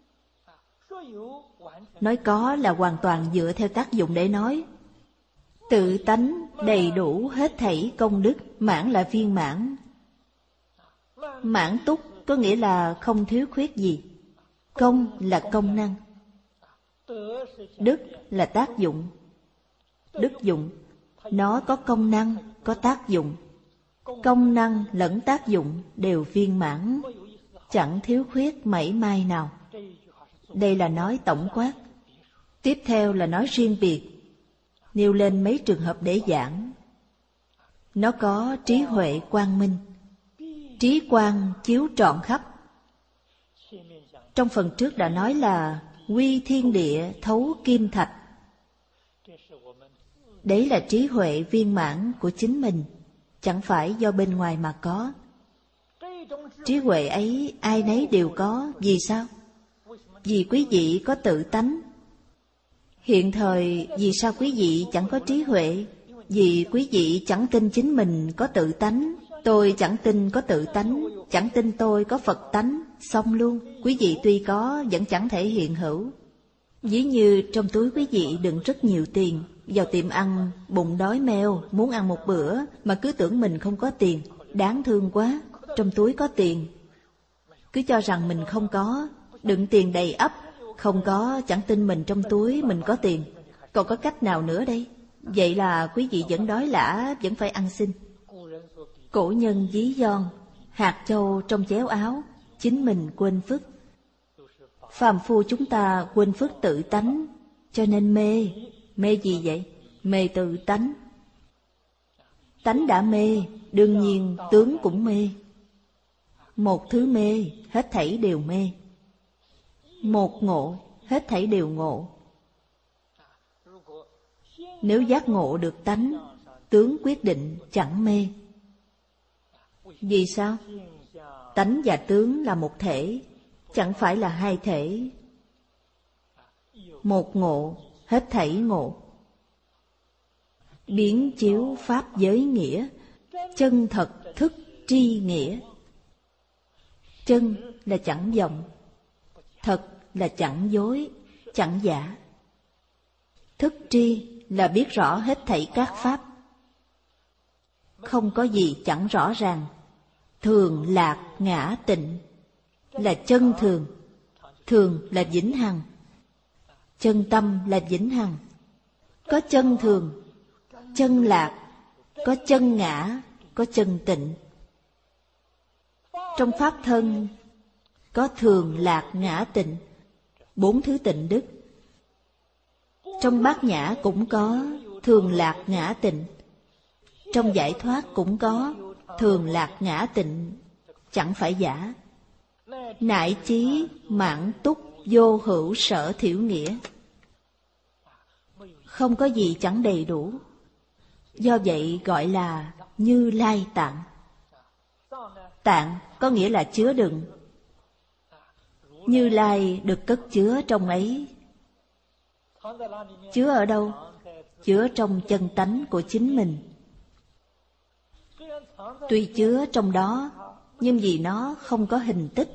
Nói có là hoàn toàn dựa theo tác dụng để nói. Tự tánh đầy đủ hết thảy công đức, mãn là viên mãn. Mãn túc có nghĩa là không thiếu khuyết gì. Công là công năng. Đức là tác dụng. Đức dụng, nó có công năng, có tác dụng. Công năng lẫn tác dụng đều viên mãn, chẳng thiếu khuyết mảy may nào. Đây là nói tổng quát. Tiếp theo là nói riêng biệt, nêu lên mấy trường hợp để giảng. Nó có trí huệ quang minh, trí quang chiếu trọn khắp. Trong phần trước đã nói là quy thiên địa thấu kim thạch. Đấy là trí huệ viên mãn của chính mình, chẳng phải do bên ngoài mà có. Trí huệ ấy ai nấy đều có. Vì sao? Vì quý vị có tự tánh. Hiện thời vì sao quý vị chẳng có trí huệ? Vì quý vị chẳng tin chính mình có tự tánh. Tôi chẳng tin có tự tánh, chẳng tin tôi có Phật tánh. Xong luôn, quý vị tuy có vẫn chẳng thể hiện hữu. Ví như trong túi quý vị đựng rất nhiều tiền, vào tiệm ăn, bụng đói meo, muốn ăn một bữa mà cứ tưởng mình không có tiền. Đáng thương quá, trong túi có tiền. Cứ cho rằng mình không có, đựng tiền đầy ắp, không có, chẳng tin mình trong túi mình có tiền. Còn có cách nào nữa đây? Vậy là quý vị vẫn đói lả, vẫn phải ăn xin. Cổ nhân ví von, hạt châu trong chéo áo, chính mình quên phước. Phàm phu chúng ta quên phước tự tánh, cho nên mê. Mê gì vậy? Mê tự tánh. Tánh đã mê, đương nhiên tướng cũng mê. Một thứ mê, hết thảy đều mê. Một ngộ, hết thảy đều ngộ. Nếu giác ngộ được tánh, tướng quyết định chẳng mê. Vì sao? Tánh và tướng là một thể, chẳng phải là hai thể. Một ngộ, hết thảy ngộ. Biến chiếu pháp giới nghĩa, chân thật thức tri nghĩa. Chân là chẳng vọng, thật là chẳng dối, chẳng giả. Thức tri là biết rõ hết thảy các pháp. Không có gì chẳng rõ ràng. Thường lạc ngã tịnh là chân thường. Thường là vĩnh hằng. Chân tâm là vĩnh hằng. Có chân thường, chân lạc, có chân ngã, có chân tịnh. Trong pháp thân có thường lạc ngã tịnh, 4 thứ tịnh đức. Trong bát nhã cũng có thường lạc ngã tịnh. Trong giải thoát cũng có thường lạc ngã tịnh, chẳng phải giả. Nại chí mãn túc vô hữu sở thiểu nghĩa. Không có gì chẳng đầy đủ. Do vậy gọi là Như Lai tạng. Tạng có nghĩa là chứa đựng. Như Lai được cất chứa trong ấy. Chứa ở đâu? Chứa trong chân tánh của chính mình. Tuy chứa trong đó, nhưng vì nó không có hình tích.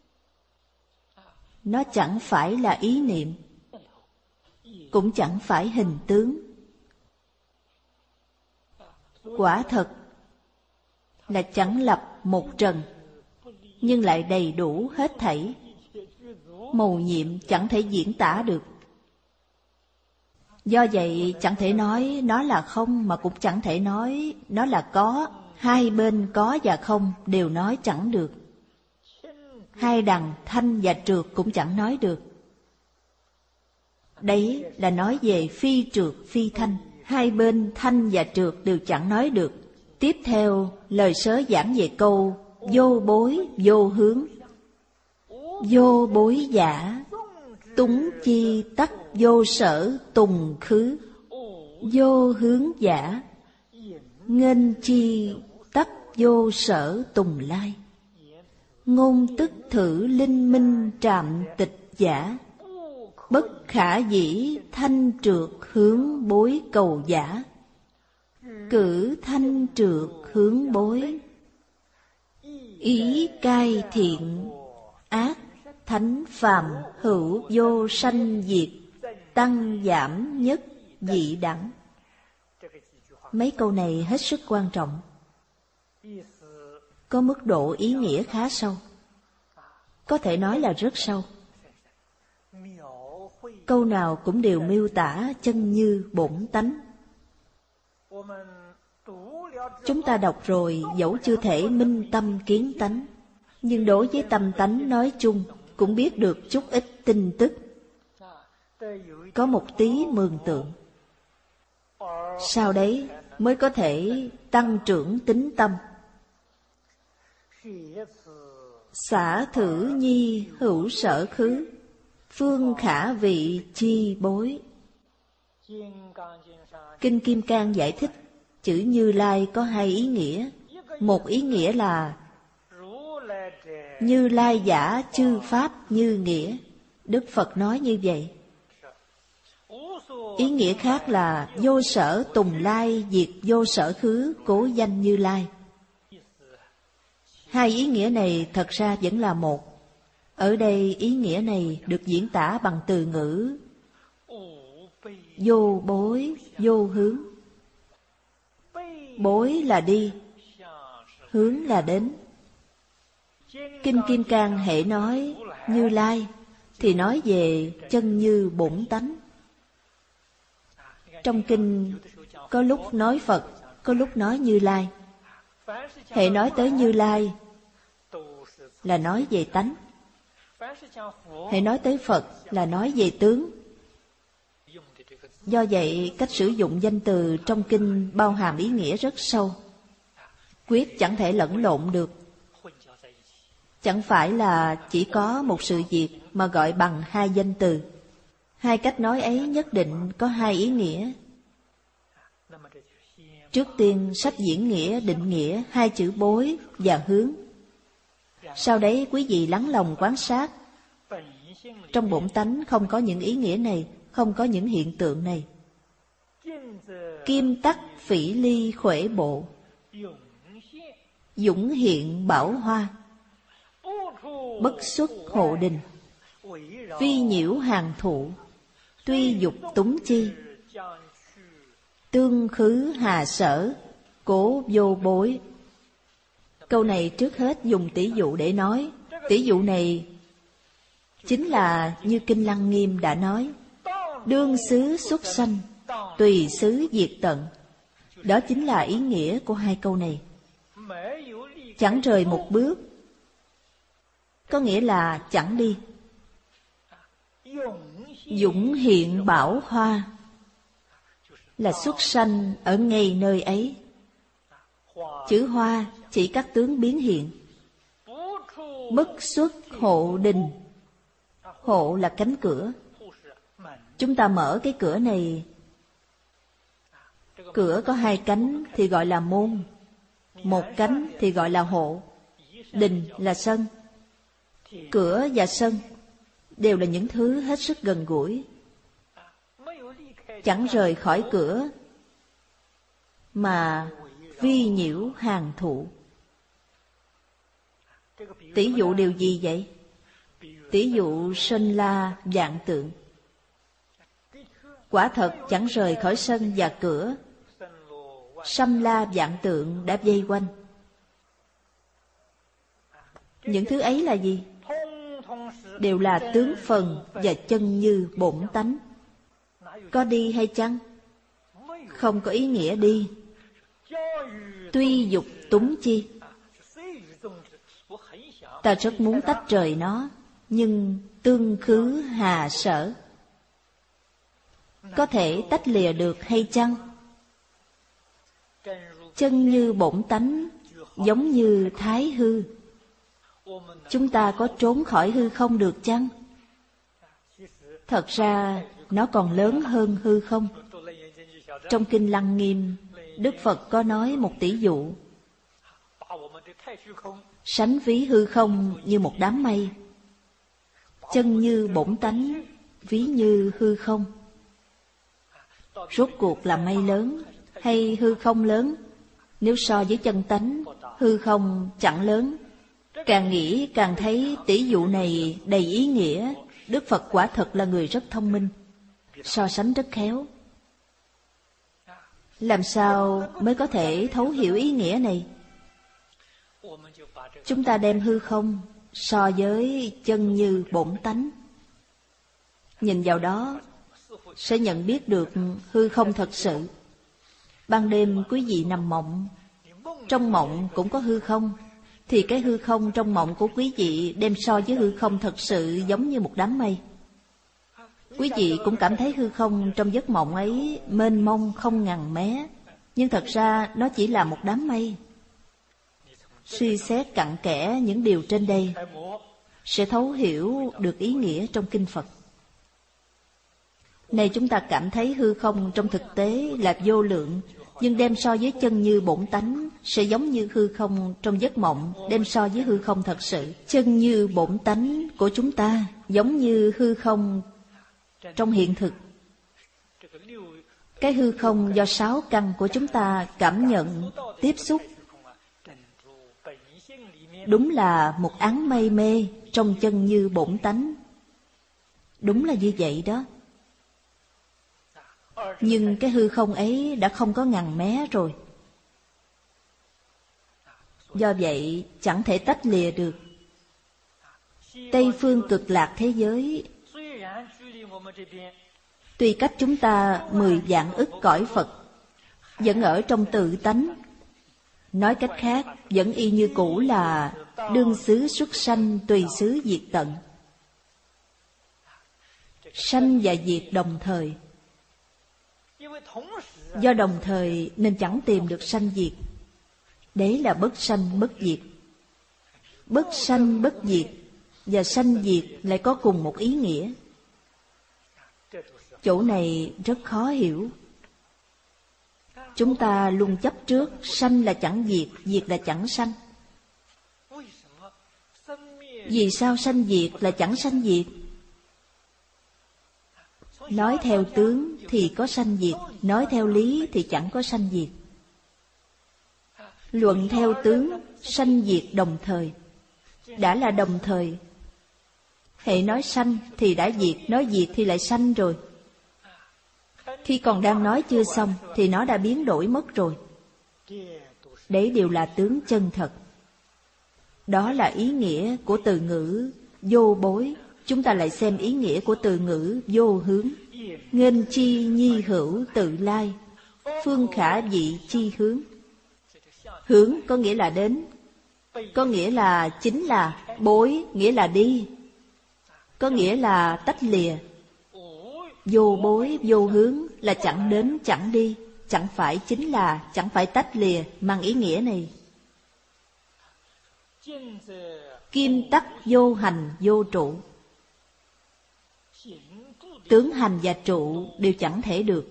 Nó chẳng phải là ý niệm, cũng chẳng phải hình tướng. Quả thật là chẳng lập một trần, nhưng lại đầy đủ hết thảy. Mầu nhiệm chẳng thể diễn tả được. Do vậy chẳng thể nói nó là không, mà cũng chẳng thể nói nó là có. Hai bên có và không đều nói chẳng được. hai đằng thanh và trượt cũng chẳng nói được. Đấy là nói về phi trượt phi thanh, hai bên thanh và trượt đều chẳng nói được. Tiếp theo lời sớ giảng về câu vô bối vô hướng. Vô bối giả, túng chi tắc vô sở tùng khứ. Vô hướng giả, nghênh chi tắc vô sở tùng lai. Ngôn tức thử linh minh trạm tịch giả. Bất khả dĩ thanh trượt hướng bối cầu giả. Cử thanh trượt hướng bối. Ý cai thiện, ác, thánh phàm hữu vô sanh diệt. Tăng giảm nhất dị đẳng. Mấy câu này hết sức quan trọng, có mức độ ý nghĩa khá sâu, có thể nói là rất sâu. Câu nào cũng đều miêu tả chân như bổn tánh. Chúng ta đọc rồi dẫu chưa thể minh tâm kiến tánh, nhưng đối với tâm tánh nói chung cũng biết được chút ít tin tức, có một tí mường tượng. Sau đấy mới có thể tăng trưởng tính tâm. Xả thử nhi hữu sở khứ. Phương khả vị chi bối. Kinh Kim Cang giải thích chữ Như Lai có hai ý nghĩa. Một ý nghĩa là Như Lai giả chư pháp như nghĩa. Đức Phật nói như vậy. Ý nghĩa khác là vô sở tùng lai diệt vô sở khứ cố danh Như Lai. Hai ý nghĩa này thật ra vẫn là một. Ở đây ý nghĩa này được diễn tả bằng từ ngữ vô bối, vô hướng. Bối là đi, hướng là đến. Kinh Kim Cang hễ nói Như Lai thì nói về chân như bổn tánh. Trong kinh có lúc nói Phật, có lúc nói Như Lai. Hễ nói tới Như Lai là nói về tánh. Hễ nói tới Phật là nói về tướng. Do vậy, cách sử dụng danh từ trong kinh bao hàm ý nghĩa rất sâu, quyết chẳng thể lẫn lộn được. Chẳng phải là chỉ có một sự việc mà gọi bằng hai danh từ. Hai cách nói ấy nhất định có hai ý nghĩa. Trước tiên, sách diễn nghĩa định nghĩa hai chữ bối và hướng. Sau đấy quý vị lắng lòng quan sát. Trong bổn tánh không có những ý nghĩa này, không có những hiện tượng này. Kim tắc phỉ ly khuể bộ. Dũng hiện bảo hoa. Bất xuất hộ đình. Vi nhiễu hàng thụ. Tuy dục túng chi. Tương khứ hà sở. Cố vô bối. Câu này trước hết dùng tỷ dụ để nói. Tỷ dụ này chính là như Kinh Lăng Nghiêm đã nói, đương xứ xuất sanh, tùy xứ diệt tận. Đó chính là ý nghĩa của hai câu này. Chẳng rời một bước, có nghĩa là chẳng đi. Dũng hiện bảo hoa là xuất sanh ở ngay nơi ấy. Chữ hoa chỉ các tướng biến hiện. Bất xuất hộ đình. Hộ là cánh cửa. Chúng ta mở cái cửa này. Cửa có hai cánh thì gọi là môn, một cánh thì gọi là hộ. Đình là sân. Cửa và sân đều là những thứ hết sức gần gũi. Chẳng rời khỏi cửa mà vi nhiễu hàng thụ. Tỷ dụ điều gì vậy? Tỷ dụ sân la vạn tượng. Quả thật chẳng rời khỏi sân và cửa. Sâm la vạn tượng đã vây quanh. Những thứ ấy là gì? Đều là tướng phần và chân như bổn tánh. Có đi hay chăng? Không có ý nghĩa đi. Tuy dục túng chi. Ta rất muốn tách rời nó, nhưng tương khứ hà sở. Có thể tách lìa được hay chăng? Chân như bổn tánh, giống như thái hư. Chúng ta có trốn khỏi hư không được chăng? Thật ra nó còn lớn hơn hư không. Trong Kinh Lăng Nghiêm, Đức Phật có nói một tỷ dụ. Sánh ví hư không như một đám mây, chân như bổn tánh, ví như hư không. Rốt cuộc là mây lớn hay hư không lớn? Nếu so với chân tánh, hư không chẳng lớn. Càng nghĩ càng thấy tỷ dụ này đầy ý nghĩa. Đức Phật quả thật là người rất thông minh, so sánh rất khéo. Làm sao mới có thể thấu hiểu ý nghĩa này? Chúng ta đem hư không so với chân như bổn tánh, nhìn vào đó sẽ nhận biết được hư không thật sự. Ban đêm quý vị nằm mộng, trong mộng cũng có hư không, thì cái hư không trong mộng của quý vị đem so với hư không thật sự giống như một đám mây. Quý vị cũng cảm thấy hư không trong giấc mộng ấy mênh mông không ngần mé, nhưng thật ra nó chỉ là một đám mây. Suy xét cặn kẽ những điều trên đây sẽ thấu hiểu được ý nghĩa trong kinh Phật. Này chúng ta cảm thấy hư không trong thực tế là vô lượng, nhưng đem so với chân như bổn tánh sẽ giống như hư không trong giấc mộng đem so với hư không thật sự. Chân như bổn tánh của chúng ta giống như hư không trong hiện thực. Cái hư không do 6 căn của chúng ta cảm nhận, tiếp xúc, đúng là một áng mây mê trong chân như bổn tánh. Đúng là như vậy đó. Nhưng cái hư không ấy đã không có ngần mé rồi. Do vậy chẳng thể tách lìa được. Tây phương cực lạc thế giới tuy cách chúng ta 10 vạn ức cõi Phật, vẫn ở trong tự tánh. Nói cách khác, vẫn y như cũ là đương xứ xuất sanh, tùy xứ diệt tận. Sanh và diệt đồng thời. Do đồng thời nên chẳng tìm được sanh diệt. Đấy là bất sanh bất diệt. Bất sanh bất diệt và sanh diệt lại có cùng một ý nghĩa. Chỗ này rất khó hiểu. Chúng ta luôn chấp trước sanh là chẳng diệt, diệt là chẳng sanh. Vì sao sanh diệt là chẳng sanh diệt? Nói theo tướng thì có sanh diệt, nói theo lý thì chẳng có sanh diệt. Luận theo tướng, sanh diệt đồng thời. Đã là đồng thời, hễ nói sanh thì đã diệt, nói diệt thì lại sanh rồi. Khi còn đang nói chưa xong thì nó đã biến đổi mất rồi. Đấy đều là tướng chân thật. Đó là ý nghĩa của từ ngữ vô bối. Chúng ta lại xem ý nghĩa của từ ngữ vô hướng. Nghênh chi nhi hữu tự lai, phương khả vị chi hướng. Hướng có nghĩa là đến, có nghĩa là chính là, bối nghĩa là đi, có nghĩa là tách lìa. Vô bối vô hướng là chẳng đến chẳng đi, chẳng phải chính là, chẳng phải tách lìa, mang ý nghĩa này. Kim tắc vô hành vô trụ. Tướng hành và trụ đều chẳng thể được.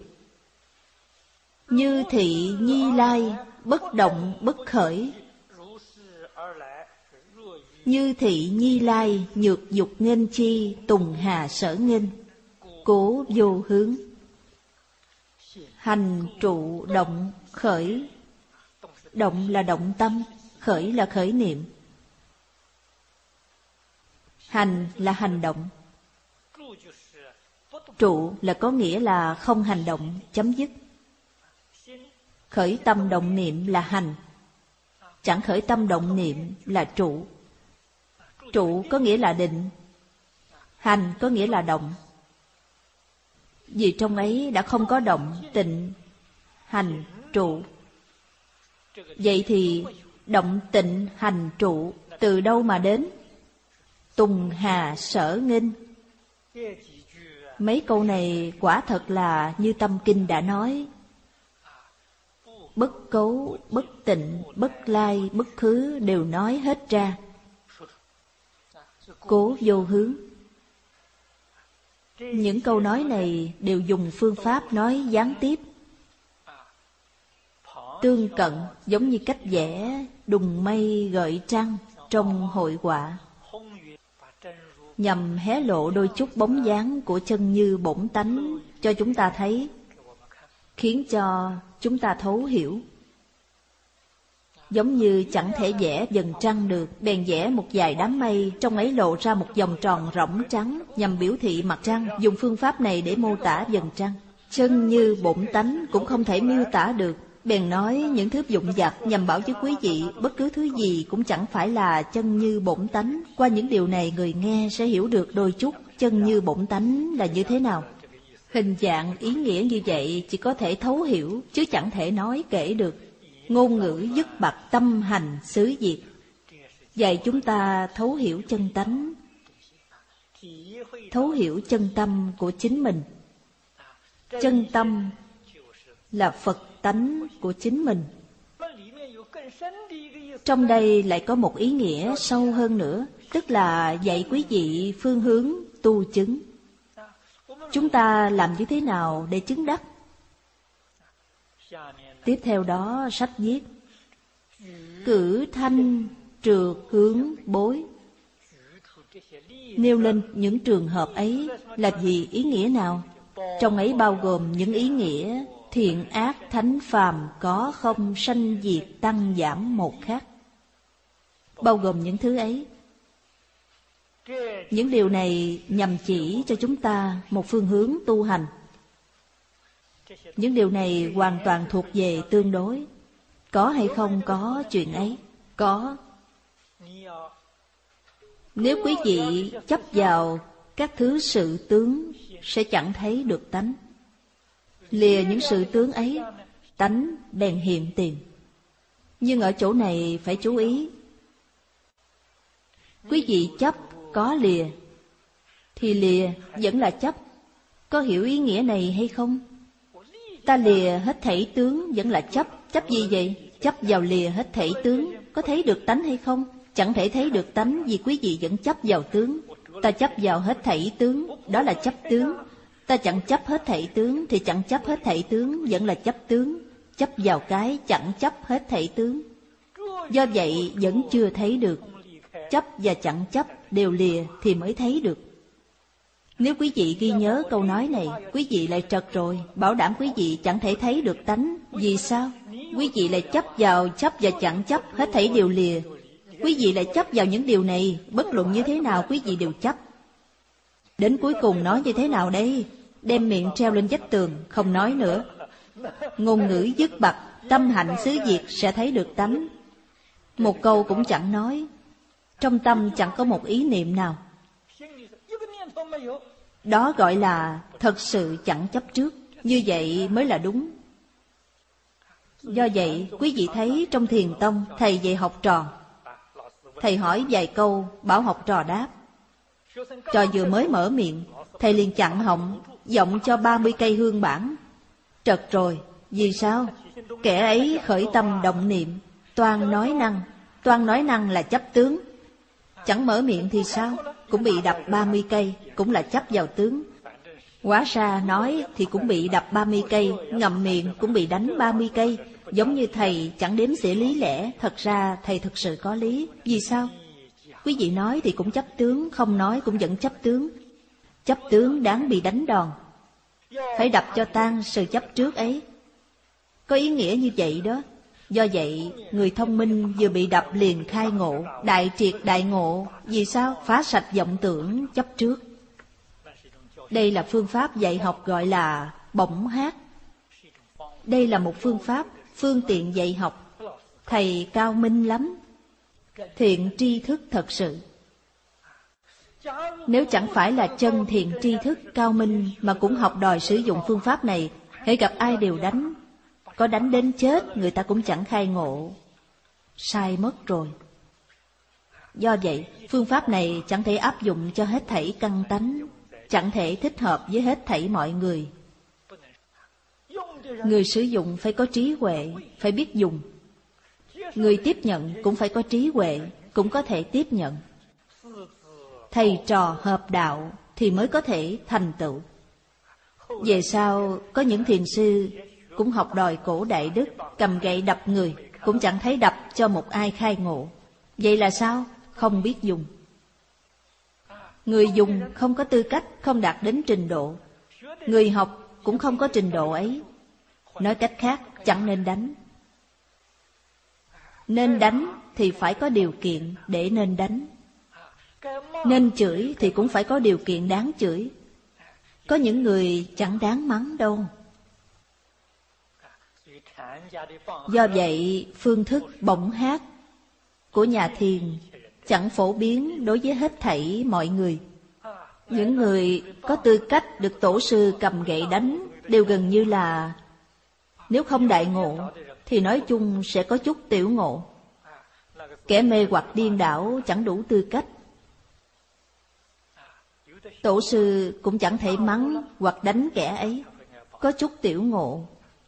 Như thị nhi lai, bất động bất khởi. Như thị nhi lai, nhược dục nghênh chi, tùng hà sở nghênh. Cố vô hướng. Hành trụ động khởi. Động là động tâm, khởi là khởi niệm. Hành là hành động. Trụ là có nghĩa là không hành động, chấm dứt. Khởi tâm động niệm là hành. Chẳng khởi tâm động niệm là trụ. Trụ có nghĩa là định. Hành có nghĩa là động. Vì trong ấy đã không có động, tịnh, hành, trụ. Vậy thì động, tịnh, hành, trụ từ đâu mà đến? Tùng hà sở nghênh. Mấy câu này quả thật là như Tâm Kinh đã nói: bất cấu, bất tịnh, bất lai, bất khứ đều nói hết ra. Cố vô hướng. Những câu nói này đều dùng phương pháp nói gián tiếp, tương cận, giống như cách vẽ đùng mây gợi trăng trong hội họa, nhằm hé lộ đôi chút bóng dáng của chân như bổn tánh cho chúng ta thấy, khiến cho chúng ta thấu hiểu. Giống như chẳng thể vẽ vầng trăng được, bèn vẽ một vài đám mây, trong ấy lộ ra một vòng tròn rỗng trắng, nhằm biểu thị mặt trăng. Dùng phương pháp này để mô tả vầng trăng. Chân như bổn tánh cũng không thể miêu tả được, bèn nói những thứ vụn vặt nhằm bảo với quý vị bất cứ thứ gì cũng chẳng phải là chân như bổn tánh. Qua những điều này, người nghe sẽ hiểu được đôi chút chân như bổn tánh là như thế nào. Hình dạng, ý nghĩa như vậy chỉ có thể thấu hiểu, chứ chẳng thể nói kể được. Ngôn ngữ dứt bặt tâm hành xứ diệt, dạy chúng ta thấu hiểu chân tánh, thấu hiểu chân tâm của chính mình. Chân tâm là Phật tánh của chính mình. Trong đây lại có một ý nghĩa sâu hơn nữa, tức là dạy quý vị phương hướng tu chứng. Chúng ta làm như thế nào để chứng đắc? Tiếp theo đó sách viết: cử thanh trượt hướng bối. Nêu lên những trường hợp ấy là vì ý nghĩa nào? Trong ấy bao gồm những ý nghĩa thiện ác thánh phàm có không, sanh diệt tăng giảm một khác. Bao gồm những thứ ấy. Những điều này nhằm chỉ cho chúng ta một phương hướng tu hành. Những điều này hoàn toàn thuộc về tương đối. Có hay không có chuyện ấy? Có. Nếu quý vị chấp vào các thứ sự tướng sẽ chẳng thấy được tánh. Lìa những sự tướng ấy, tánh bèn hiện tiền. Nhưng ở chỗ này phải chú ý. Quý vị chấp có lìa, thì lìa vẫn là chấp. Có hiểu ý nghĩa này hay không? Ta lìa hết thảy tướng vẫn là chấp. Chấp gì vậy? Chấp vào lìa hết thảy tướng. Có thấy được tánh hay không? Chẳng thể thấy được tánh vì quý vị vẫn chấp vào tướng. Ta chấp vào hết thảy tướng, đó là chấp tướng. Ta chẳng chấp hết thảy tướng thì chẳng chấp hết thảy tướng, vẫn là chấp tướng. Chấp vào cái chẳng chấp hết thảy tướng. Do vậy vẫn chưa thấy được. Chấp và chẳng chấp đều lìa thì mới thấy được. Nếu quý vị ghi nhớ câu nói này, quý vị lại trật rồi, bảo đảm quý vị chẳng thể thấy được tánh. Vì sao? Quý vị lại chấp và chẳng chấp, hết thảy đều lìa. Quý vị lại chấp vào những điều này, bất luận như thế nào quý vị đều chấp. Đến cuối cùng nói như thế nào đây? Đem miệng treo lên vách tường, không nói nữa. Ngôn ngữ dứt bặt, tâm hạnh xứ diệt sẽ thấy được tánh. Một câu cũng chẳng nói. Trong tâm chẳng có một ý niệm nào. Đó gọi là thật sự chẳng chấp trước. Như vậy mới là đúng. Do vậy, quý vị thấy trong thiền tông, thầy dạy học trò. Thầy hỏi vài câu, bảo học trò đáp. Trò vừa mới mở miệng, thầy liền chặn họng, giọng cho 30 cây hương bản. Trật rồi, vì sao? Kẻ ấy khởi tâm động niệm, toan nói năng là chấp tướng. Chẳng mở miệng thì sao? Cũng bị đập 30 cây, cũng là chấp vào tướng. Hóa ra nói thì cũng bị đập 30 cây, ngậm miệng cũng bị đánh 30 cây. Giống như thầy chẳng đếm xỉa lý lẽ, thật ra thầy thực sự có lý. Vì sao? Quý vị nói thì cũng chấp tướng, không nói cũng vẫn chấp tướng. Chấp tướng đáng bị đánh đòn. Phải đập cho tan sự chấp trước ấy. Có ý nghĩa như vậy đó. Do vậy, người thông minh vừa bị đập liền khai ngộ, đại triệt đại ngộ. Vì sao? Phá sạch vọng tưởng chấp trước. Đây là phương pháp dạy học gọi là bổng hát. Đây là một phương pháp, phương tiện dạy học. Thầy cao minh lắm. Thiện tri thức thật sự. Nếu chẳng phải là chân thiện tri thức cao minh mà cũng học đòi sử dụng phương pháp này, hễ gặp ai đều đánh. Có đánh đến chết người ta cũng chẳng khai ngộ. Sai mất rồi. Do vậy, phương pháp này chẳng thể áp dụng cho hết thảy căn tánh, chẳng thể thích hợp với hết thảy mọi người. Người sử dụng phải có trí huệ, phải biết dùng. Người tiếp nhận cũng phải có trí huệ, cũng có thể tiếp nhận. Thầy trò hợp đạo thì mới có thể thành tựu. Về sau, có những thiền sư cũng học đòi cổ đại đức, cầm gậy đập người, cũng chẳng thấy đập cho một ai khai ngộ. Vậy là sao? Không biết dùng. Người dùng không có tư cách, không đạt đến trình độ. Người học cũng không có trình độ ấy. Nói cách khác, chẳng nên đánh. Nên đánh thì phải có điều kiện để nên đánh. Nên chửi thì cũng phải có điều kiện đáng chửi. Có những người chẳng đáng mắng đâu. Do vậy, phương thức bổng hát của nhà thiền chẳng phổ biến đối với hết thảy mọi người. Những người có tư cách được tổ sư cầm gậy đánh đều gần như là, nếu không đại ngộ thì nói chung sẽ có chút tiểu ngộ. Kẻ mê hoặc điên đảo chẳng đủ tư cách. Tổ sư cũng chẳng thể mắng hoặc đánh kẻ ấy. Có chút tiểu ngộ,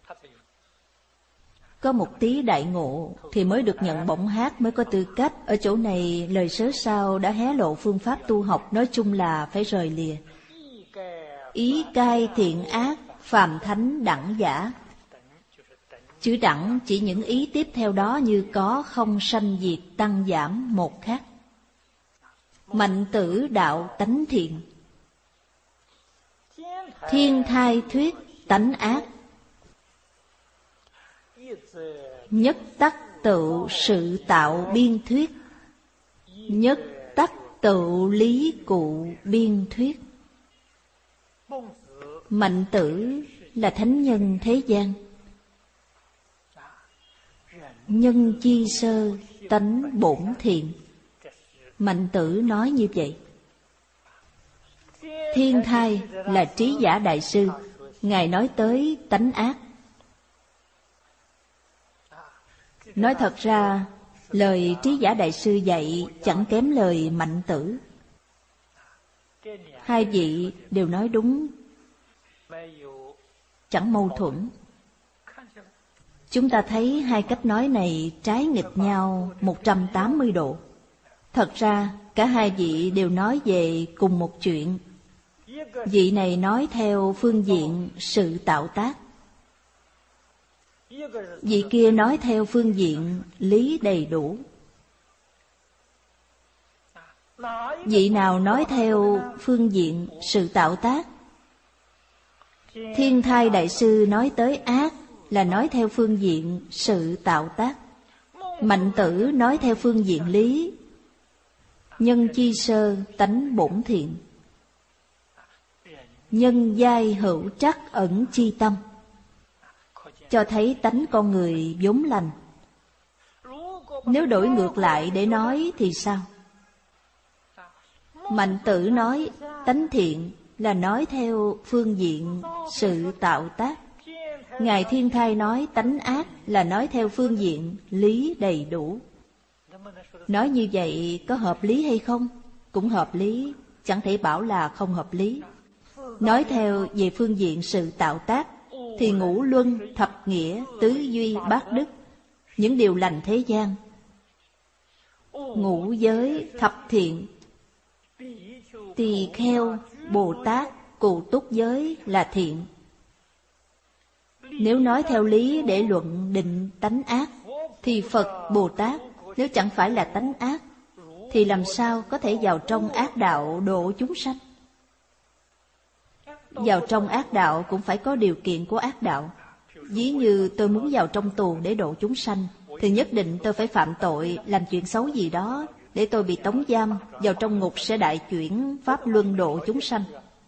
có một tí đại ngộ thì mới được nhận bổng hát, mới có tư cách. Ở chỗ này lời sớ sao đã hé lộ phương pháp tu học, nói chung là phải rời lìa. Ý cai thiện ác, phàm thánh đẳng giả. Chữ đẳng chỉ những ý tiếp theo đó như có, không, sanh, diệt, tăng, giảm, một khác. Mạnh tử đạo tánh thiện. Thiên thai thuyết tánh ác. Nhất tắc tự sự tạo biên thuyết. Nhất tắc tự lý cụ biên thuyết. Mạnh tử là thánh nhân thế gian. Nhân chi sơ tánh bổn thiện. Mạnh tử nói như vậy. Thiên thai là trí giả đại sư, Ngài nói tới tánh ác. Nói thật ra, lời trí giả đại sư dạy chẳng kém lời Mạnh tử. Hai vị đều nói đúng, chẳng mâu thuẫn. Chúng ta thấy hai cách nói này trái nghịch nhau 180 độ. Thật ra, cả hai vị đều nói về cùng một chuyện. Vị này nói theo phương diện sự tạo tác, vị kia nói theo phương diện lý đầy đủ. Vị nào nói theo phương diện sự tạo tác? Thiên thai đại sư nói tới ác là nói theo phương diện sự tạo tác. Mạnh tử nói theo phương diện lý. Nhân chi sơ tánh bổn thiện. Nhân giai hữu trắc ẩn chi tâm. Cho thấy tánh con người vốn lành. Nếu đổi ngược lại để nói thì sao? Mạnh tử nói tánh thiện là nói theo phương diện sự tạo tác. Ngài Thiên Thai nói tánh ác là nói theo phương diện lý đầy đủ. Nói như vậy có hợp lý hay không? Cũng hợp lý, chẳng thể bảo là không hợp lý. Nói theo về phương diện sự tạo tác thì ngũ luân, thập nghĩa, tứ duy, bát đức, những điều lành thế gian, ngũ giới, thập thiện, tỳ kheo, Bồ Tát, Cụ Túc giới là thiện. Nếu nói theo lý để luận định tánh ác thì Phật, Bồ Tát nếu chẳng phải là tánh ác thì làm sao có thể vào trong ác đạo độ chúng sanh? Vào trong ác đạo cũng phải có điều kiện của ác đạo. Ví như tôi muốn vào trong tù để độ chúng sanh thì nhất định tôi phải phạm tội, làm chuyện xấu gì đó để tôi bị tống giam, vào trong ngục sẽ đại chuyển pháp luân độ chúng sanh.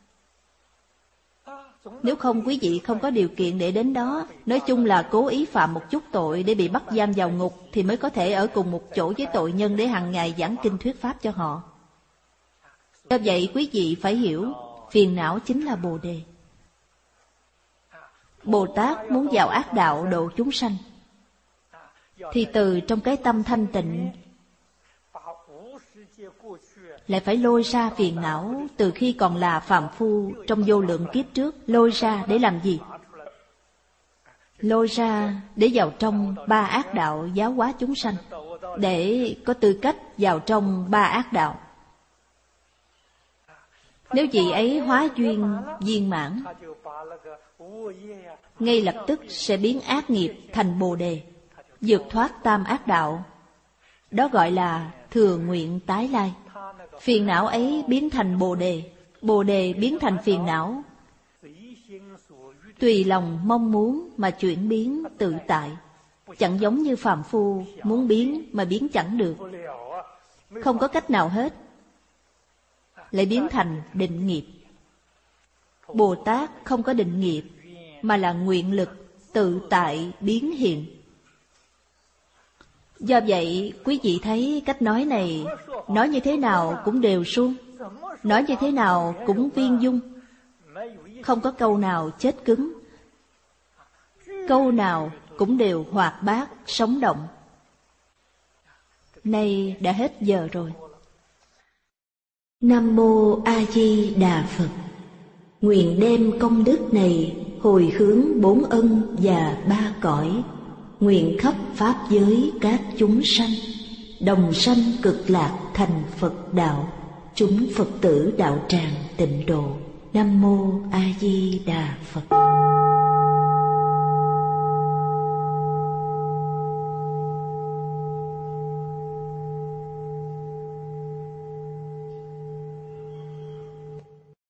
Nếu không quý vị không có điều kiện để đến đó, nói chung là cố ý phạm một chút tội để bị bắt giam vào ngục thì mới có thể ở cùng một chỗ với tội nhân để hàng ngày giảng kinh thuyết pháp cho họ. Do vậy quý vị phải hiểu, phiền não chính là Bồ Đề. Bồ Tát muốn vào ác đạo độ chúng sanh thì từ trong cái tâm thanh tịnh lại phải lôi ra phiền não từ khi còn là phàm phu trong vô lượng kiếp trước. Lôi ra để làm gì? Lôi ra để vào trong ba ác đạo giáo hóa chúng sanh, để có tư cách vào trong ba ác đạo. Nếu vị ấy hóa duyên viên mãn, ngay lập tức sẽ biến ác nghiệp thành Bồ Đề, vượt thoát tam ác đạo. Đó gọi là thừa nguyện tái lai. Phiền não ấy biến thành Bồ Đề, Bồ Đề biến thành phiền não. Tùy lòng mong muốn mà chuyển biến tự tại, chẳng giống như phàm phu muốn biến mà biến chẳng được, không có cách nào hết, lại biến thành định nghiệp. Bồ Tát không có định nghiệp, mà là nguyện lực tự tại biến hiện. Do vậy, quý vị thấy cách nói này, nói như thế nào cũng đều suông, nói như thế nào cũng viên dung, không có câu nào chết cứng, câu nào cũng đều hoạt bát, sống động. Nay đã hết giờ rồi. Nam Mô A Di Đà Phật. Nguyện đem công đức này hồi hướng bốn ân và ba cõi, nguyện khắp pháp giới các chúng sanh, đồng sanh cực lạc thành Phật đạo, chúng Phật tử đạo tràng tịnh độ. Nam Mô A Di Đà Phật.